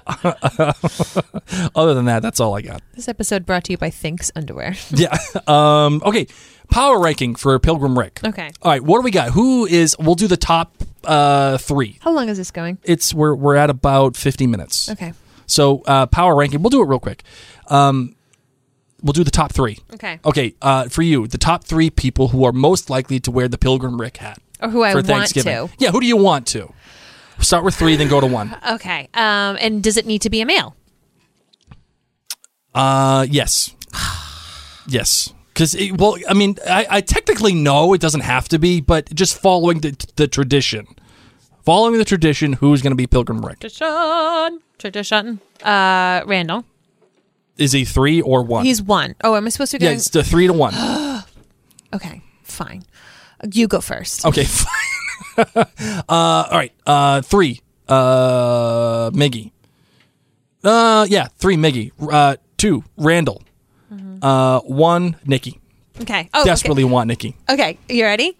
other than that, that's all I got. This episode brought to you by Thinks Underwear. Yeah. Um. Okay. Power ranking for Pilgrim Rick. Okay. All right. What do we got? Who is? We'll do the top uh three. How long is this going? It's we're we're at about fifty minutes. Okay. So uh, power ranking. We'll do it real quick. Um, we'll do the top three. Okay. Okay. Uh, for you, the top three people who are most likely to wear the Pilgrim Rick hat. Or who I for want Thanksgiving. to. Yeah, who do you want to? Start with three, then go to one. Okay. Um, and does it need to be a male? Uh, yes. Yes. Because, well, I mean, I, I technically know it doesn't have to be, but just following the, the tradition. Following the tradition, who's going to be Pilgrim Rick? Tradition. Tradition. Uh, Randall. Is he three or one? He's one. Oh, am I supposed to go? Yeah, it's the three to one. Okay, fine. You go first. Okay, fine. uh, all right, uh, three. Uh, Miggy. Uh, yeah, three Miggy. Uh, two Randall. Mm-hmm. Uh, one Nikki. Okay. Oh, desperately okay. want Nikki. Okay, you ready?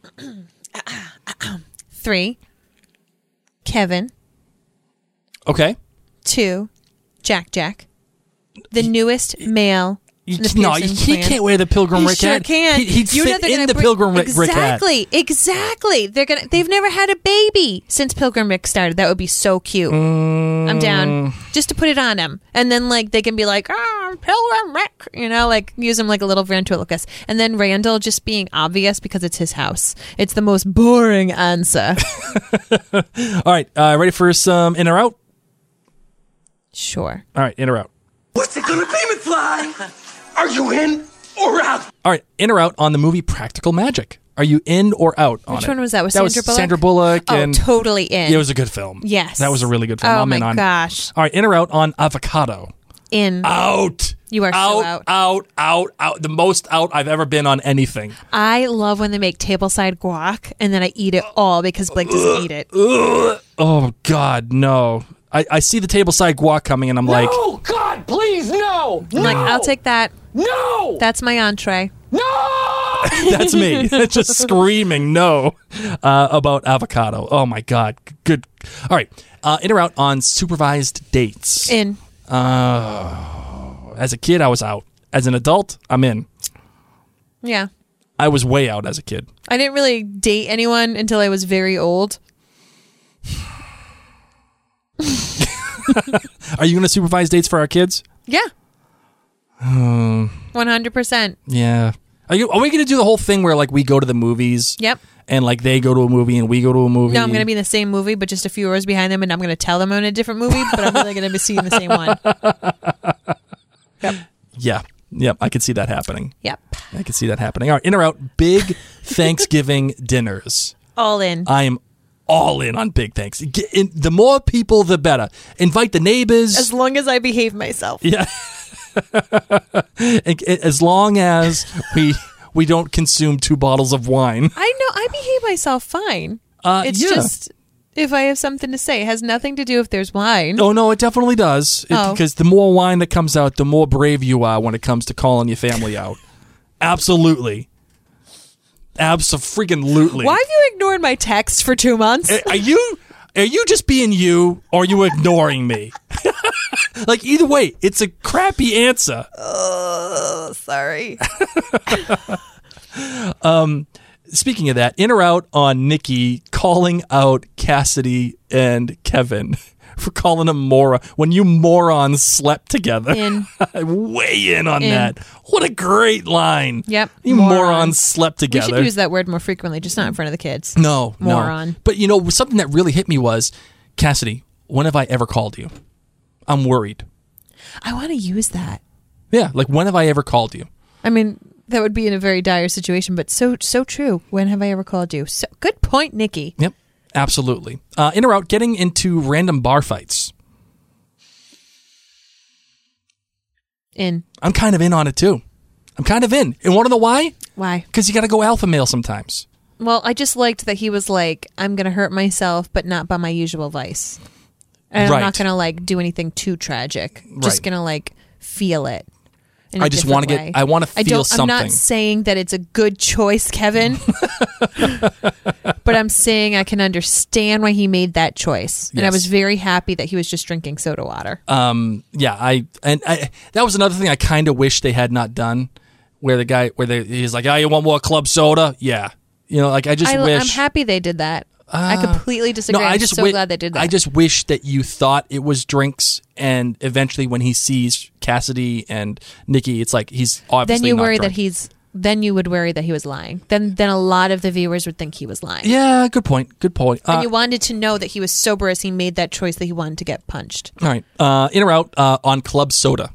Three. Kevin. Okay. Two. Jack Jack. The newest male. You, the no, Pearson he clan. can't wear the Pilgrim He Rick sure hat. can. He, he'd You know fit they're in gonna the bring- Pilgrim Rick, Rick hat. Exactly, exactly. They're gonna. They've never had a baby since Pilgrim Rick started. That would be so cute. Mm. I'm down just to put it on him, and then like they can be like, "Ah, Pilgrim Rick," you know, like use him like a little ventriloquist, and then Randall just being obvious because it's his house. It's the most boring answer. All right, uh, ready for some in or out? Sure. All right, in or out. What's it gonna be, McFly? Are you in or out? All right, in or out on the movie Practical Magic. Are you in or out on it? Which one was that? Was that Sandra was Bullock? Sandra Bullock. Oh, and totally in. It was a good film. Yes. That was a really good film. Oh I'm my in on. gosh. All right, in or out on Avocado. In. Out. You are so out, out. out, out, out. The most out I've ever been on anything. I love when they make tableside guac and then I eat it all because Blake doesn't eat it. Ugh. Oh God, no. I, I see the tableside guac coming and I'm like, Oh, God, please, no! I'm like, I'll take that. No! That's my entree. No! that's me. Just screaming no uh, about avocado. Oh my God. Good. All right. Uh, in or out on supervised dates. In. Uh, as a kid, I was out. As an adult, I'm in. Yeah. I was way out as a kid. I didn't really date anyone until I was very old. Are you going to supervise dates for our kids? Yeah. Um, one hundred percent. Yeah. Are you? Are we going to do the whole thing where like we go to the movies? Yep. And like they go to a movie and we go to a movie? No, I'm going to be in the same movie, but just a few rows behind them, and I'm going to tell them I'm in a different movie, but I'm really going to be seeing the same one. Yep. Yeah. Yep. I could see that happening. Yep. I could see that happening. All right. In or out, big Thanksgiving dinners. All in. I am all in on big thanks. Get in, the more people, the better. Invite the neighbors. As long as I behave myself. Yeah. As long as we we don't consume two bottles of wine. I know. I behave myself fine. Uh, it's yeah. just if I have something to say. It has nothing to do if there's wine. Oh, no, it definitely does. It, Oh. Because the more wine that comes out, the more brave you are when it comes to calling your family out. Absolutely. Abso-freaking-lutely. Why have you ignored my text for two months? Are you are you just being you, or are you ignoring me? Like, either way, it's a crappy answer. Oh, sorry. um, speaking of that, in or out on Nikki calling out Cassidy and Kevin for calling him moron when you morons slept together. In. Way in on In. that. What a great line. Yep. You Moron. morons slept We together. should use that word more frequently, just not in front of the kids. No, Moron. no. But you know, something that really hit me was, Cassidy, when have I ever called you? I'm worried. I want to use that. Yeah, like when have I ever called you? I mean, that would be in a very dire situation, but so so true. When have I ever called you? So good point, Nikki. Yep, absolutely. Uh, in or out, getting into random bar fights. In. I'm kind of in on it too. I'm kind of in. And want to know why? Why? Because you got to go alpha male sometimes. Well, I just liked that he was like, I'm going to hurt myself, but not by my usual vice. And Right. I'm not going to like do anything too tragic. Just Right. going to like feel it. in a I just different wanna get- way. I wanna I feel don't, I'm something. not saying that it's a good choice, Kevin. But I'm saying I can understand why he made that choice. And I Yes. was very happy that he was just drinking soda water. Um, yeah, I and I, that was another thing I kind of wish they had not done, where the guy, where they, he's like, "Oh, you want more club soda?" Yeah, you know, like I just I, wish. I'm happy they did that. I completely disagree. No, I I'm just so wi- glad they did that. I just wish that you thought it was drinks, and eventually when he sees Cassidy and Nikki, it's like he's obviously then you not worry drunk. that he's then you would worry that he was lying. Then then a lot of the viewers would think he was lying. Yeah, good point. Good point. And Uh, you wanted to know that he was sober as he made that choice that he wanted to get punched. all right. Uh, in or out uh, on club soda?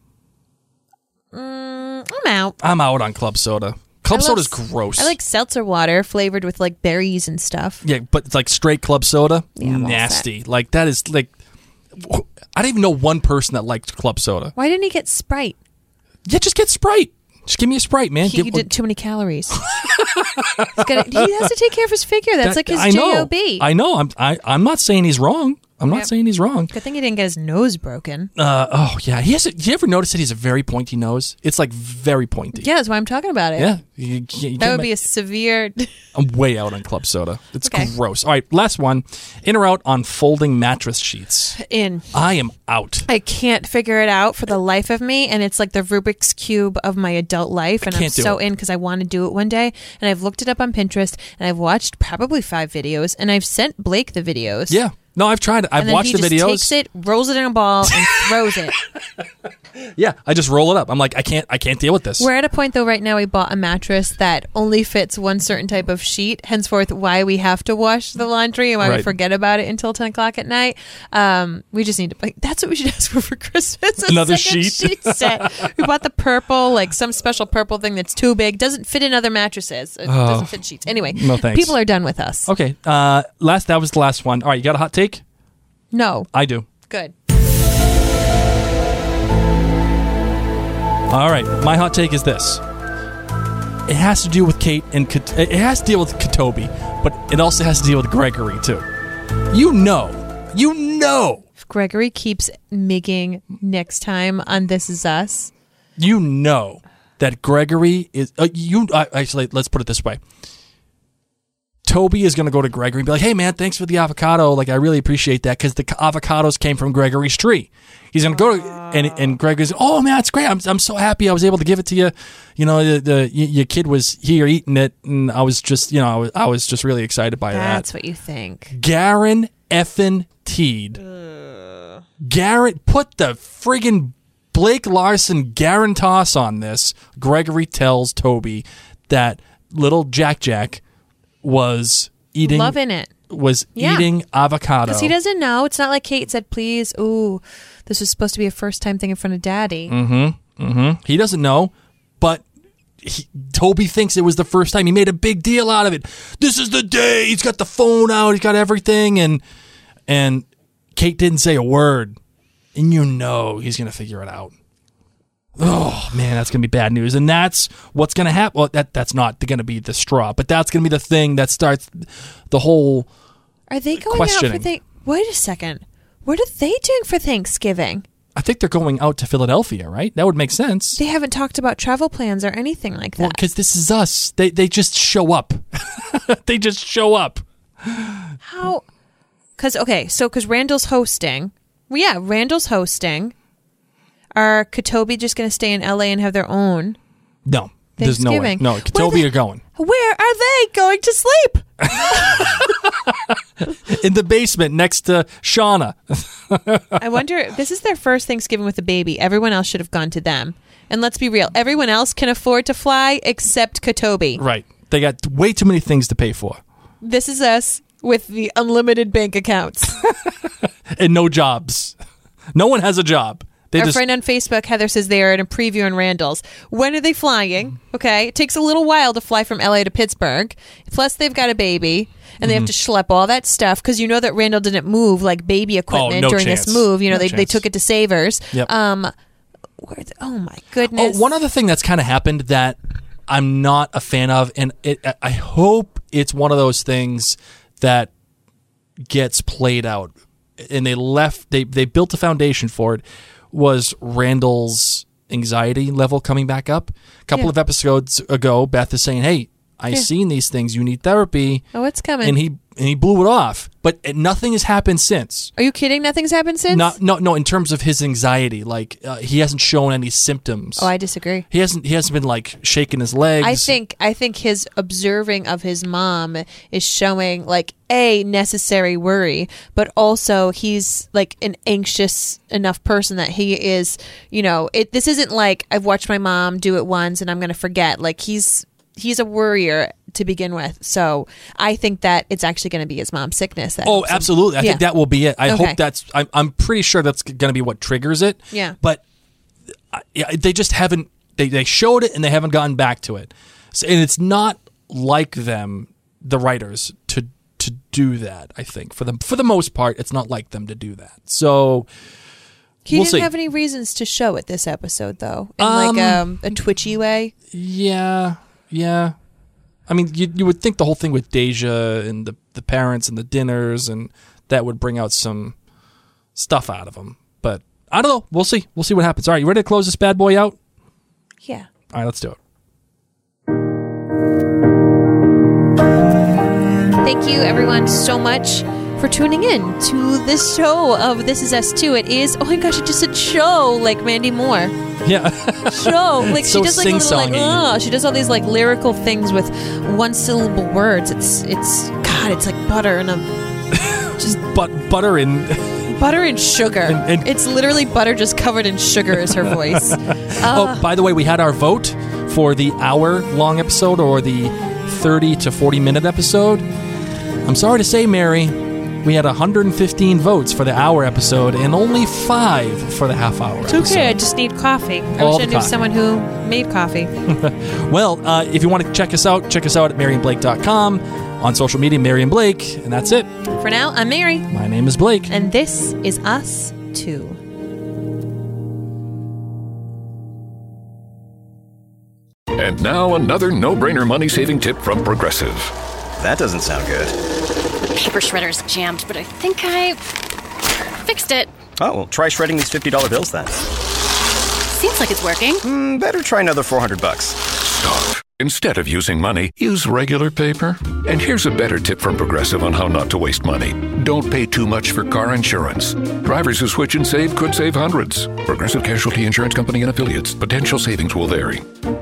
Mm, I'm out. I'm out on club soda. Club I soda's love- gross. I like seltzer water flavored with like berries and stuff. Yeah, but it's like straight club soda, Yeah, I'm all nasty. Like that is like, I don't even know one person that liked club soda. Why didn't he get Sprite? Yeah, just get Sprite. Just give me a Sprite, man. He Give- did too many calories. He's gotta, he has to take care of his figure. That's that- like his I know. J O B. I know. I'm. I, I'm not saying he's wrong. I'm not Yep. saying he's wrong. Good thing he didn't get his nose broken. Uh, oh yeah, he has. A, you ever notice that he's a very pointy nose? It's like very pointy. Yeah, that's why I'm talking about it. Yeah. You, you, you That can't would ma- be a severe. I'm way out on club soda. It's Okay. gross. All right, last one. In or out on folding mattress sheets? in. I am out. I can't figure it out for the life of me, and it's like the Rubik's Cube of my adult life, and I'm can't do so it. in because I want to do it one day, and I've looked it up on Pinterest, and I've watched probably five videos, and I've sent Blake the videos. Yeah. No, I've tried it. I've and then watched he the just videos. takes it, rolls it in a ball, and throws it. Yeah, I just roll it up. I'm like, I can't. I can't deal with this. We're at a point though right now we bought a mattress that only fits one certain type of sheet, henceforth why we have to wash the laundry and why we Right. forget about it until ten o'clock at night. Um, we just need to, like, that's what we should ask for for Christmas. A Another second sheet? set. We bought the purple, like some special purple thing that's too big, doesn't fit in other mattresses. It Oh. doesn't fit sheets. Anyway, No, thanks. people are done with us. Okay. Uh, last. That was the last one. All right. You got a hot take? No. I do. Good. All right. My hot take is this. It has to do with Kate and Kat- it has to deal with Katobi, but it also has to deal with Gregory too. You know, you know, If Gregory keeps making next time on This Is Us, you know that Gregory is. Uh, you uh, actually, let's put it this way. Toby is going to go to Gregory and be like, "Hey, man, thanks for the avocado. Like, I really appreciate that because the avocados came from Gregory's tree." He's going to go to, and and Gregory's, "Oh, man, it's great. I'm I'm so happy I was able to give it to you. You know, the, the y- your kid was here eating it, and I was just, you know, I was, I was just really excited by that's that." what you think. Garen effin Teed. Garrett, put the friggin' Blake Larson Garantos on this. Gregory tells Toby that little Jack Jack was eating Loving it. was Yeah. eating avocado. Because he doesn't know. It's not like Kate said, please, ooh, this was supposed to be a first time thing in front of Daddy. Mm-hmm. He doesn't know, but he, Toby thinks it was the first time. He made a big deal out of it. This is the day. He's got the phone out. He's got everything, and and Kate didn't say a word, and you know he's gonna figure it out. Oh man, that's gonna be bad news, and that's what's gonna happen. Well, that that's not gonna be the straw, but that's gonna be the thing that starts the whole. Are they going out questioning. for th- Wait a second. What are they doing for Thanksgiving? I think they're going out to Philadelphia, right? That would make sense. They haven't talked about travel plans or anything like Well, that. because this is us. They they just show up. They just show up. How? Because, okay, so because Randall's hosting. Well, yeah, Randall's hosting. Are Katobi just going to stay in L A and have their own No, there's no way. Thanksgiving? No, Where Katobi they- are going Where are they going to sleep? in the basement next to Shauna. I wonder, this is their first Thanksgiving with a baby. Everyone else should have gone to them. And let's be real, everyone else can afford to fly except Katobi. Right. They got way too many things to pay for This is us with the unlimited bank accounts. and no jobs. No one has a job. They Our just friend on Facebook, Heather, says they are in a preview in Randall's. When are they flying? Okay. It takes a little while to fly from L A to Pittsburgh. Plus, they've got a baby, and they have to schlep all that stuff because you know that Randall didn't move like baby equipment no during chance. this move. You know, No they, they chance. took it to Savers. Yep. Um, where the, oh, my Oh, goodness. one other thing that's kind of happened that I'm not a fan of, and it, I hope it's one of those things that gets played out. And they left, they, they built a foundation for it, was Randall's anxiety level coming back up. A couple Yeah. of episodes ago, Beth is saying, hey, I Yeah. seen these things. You need therapy. Oh, it's coming. And he and he blew it off. But it, nothing has happened since. Are you kidding? Nothing's happened since? No, no, no. In terms of his anxiety, like uh, he hasn't shown any symptoms. Oh, I disagree. He hasn't. He hasn't been like shaking his legs. I think. I think his observing of his mom is showing like a necessary worry, but also he's like an anxious enough person that he is. You know, it. This isn't like I've watched my mom do it once and I'm going to forget. Like he's he's a worrier to begin with. So I think that it's actually going to be his mom's sickness. That oh, absolutely. I yeah. think that will be it. I okay. hope that's, I'm, I'm pretty sure that's going to be what triggers it. Yeah. But uh, yeah, they just haven't, they, they showed it and they haven't gotten back to it. So, and it's not like them, the writers, to, to do that, I think. For them, for the most part, it's not like them to do that. So he we'll didn't see. have any reasons to show it this episode, though, in Um, like um, a twitchy way. Yeah. Yeah. I mean, you you would think the whole thing with Deja and the, the parents and the dinners and that would bring out some stuff out of them. But I don't know. We'll see. We'll see what happens. All right, you ready to close this bad boy out? Yeah. All right, let's do it. Thank you, everyone, so much for tuning in to this show of This Is Us Too. It is, oh my gosh, it just said show like Mandy Moore. Yeah. Show. Like So she does like a little like, sing-songy. oh, she does all these like lyrical things with one syllable words. It's, it's, God, it's like butter and a, Just but butter and butter and sugar. And- and- it's literally butter just covered in sugar is her voice. oh, by the way, we had our vote for the hour-long episode or the thirty to forty minute episode. I'm sorry to say, Mary, we had one hundred fifteen votes for the hour episode and only five for the half hour. It's okay, I just need coffee. I All wish I the knew time. someone who made coffee. Well, uh, if you want to check us out, check us out at marion blake dot com. On social media, Marion Blake, and that's it. For now, I'm Mary, My name is Blake. and this is Us Too. And now another no-brainer money-saving tip from Progressive. That doesn't sound good. The paper shredder's jammed, but I think I fixed it. Oh, well, try shredding these fifty dollar bills then. Seems like it's working. Mm, better try another four hundred bucks. Stop. Instead of using money, use regular paper. And here's a better tip from Progressive on how not to waste money. Don't pay too much for car insurance. Drivers who switch and save could save hundreds. Progressive Casualty Insurance Company and Affiliates. Potential savings will vary.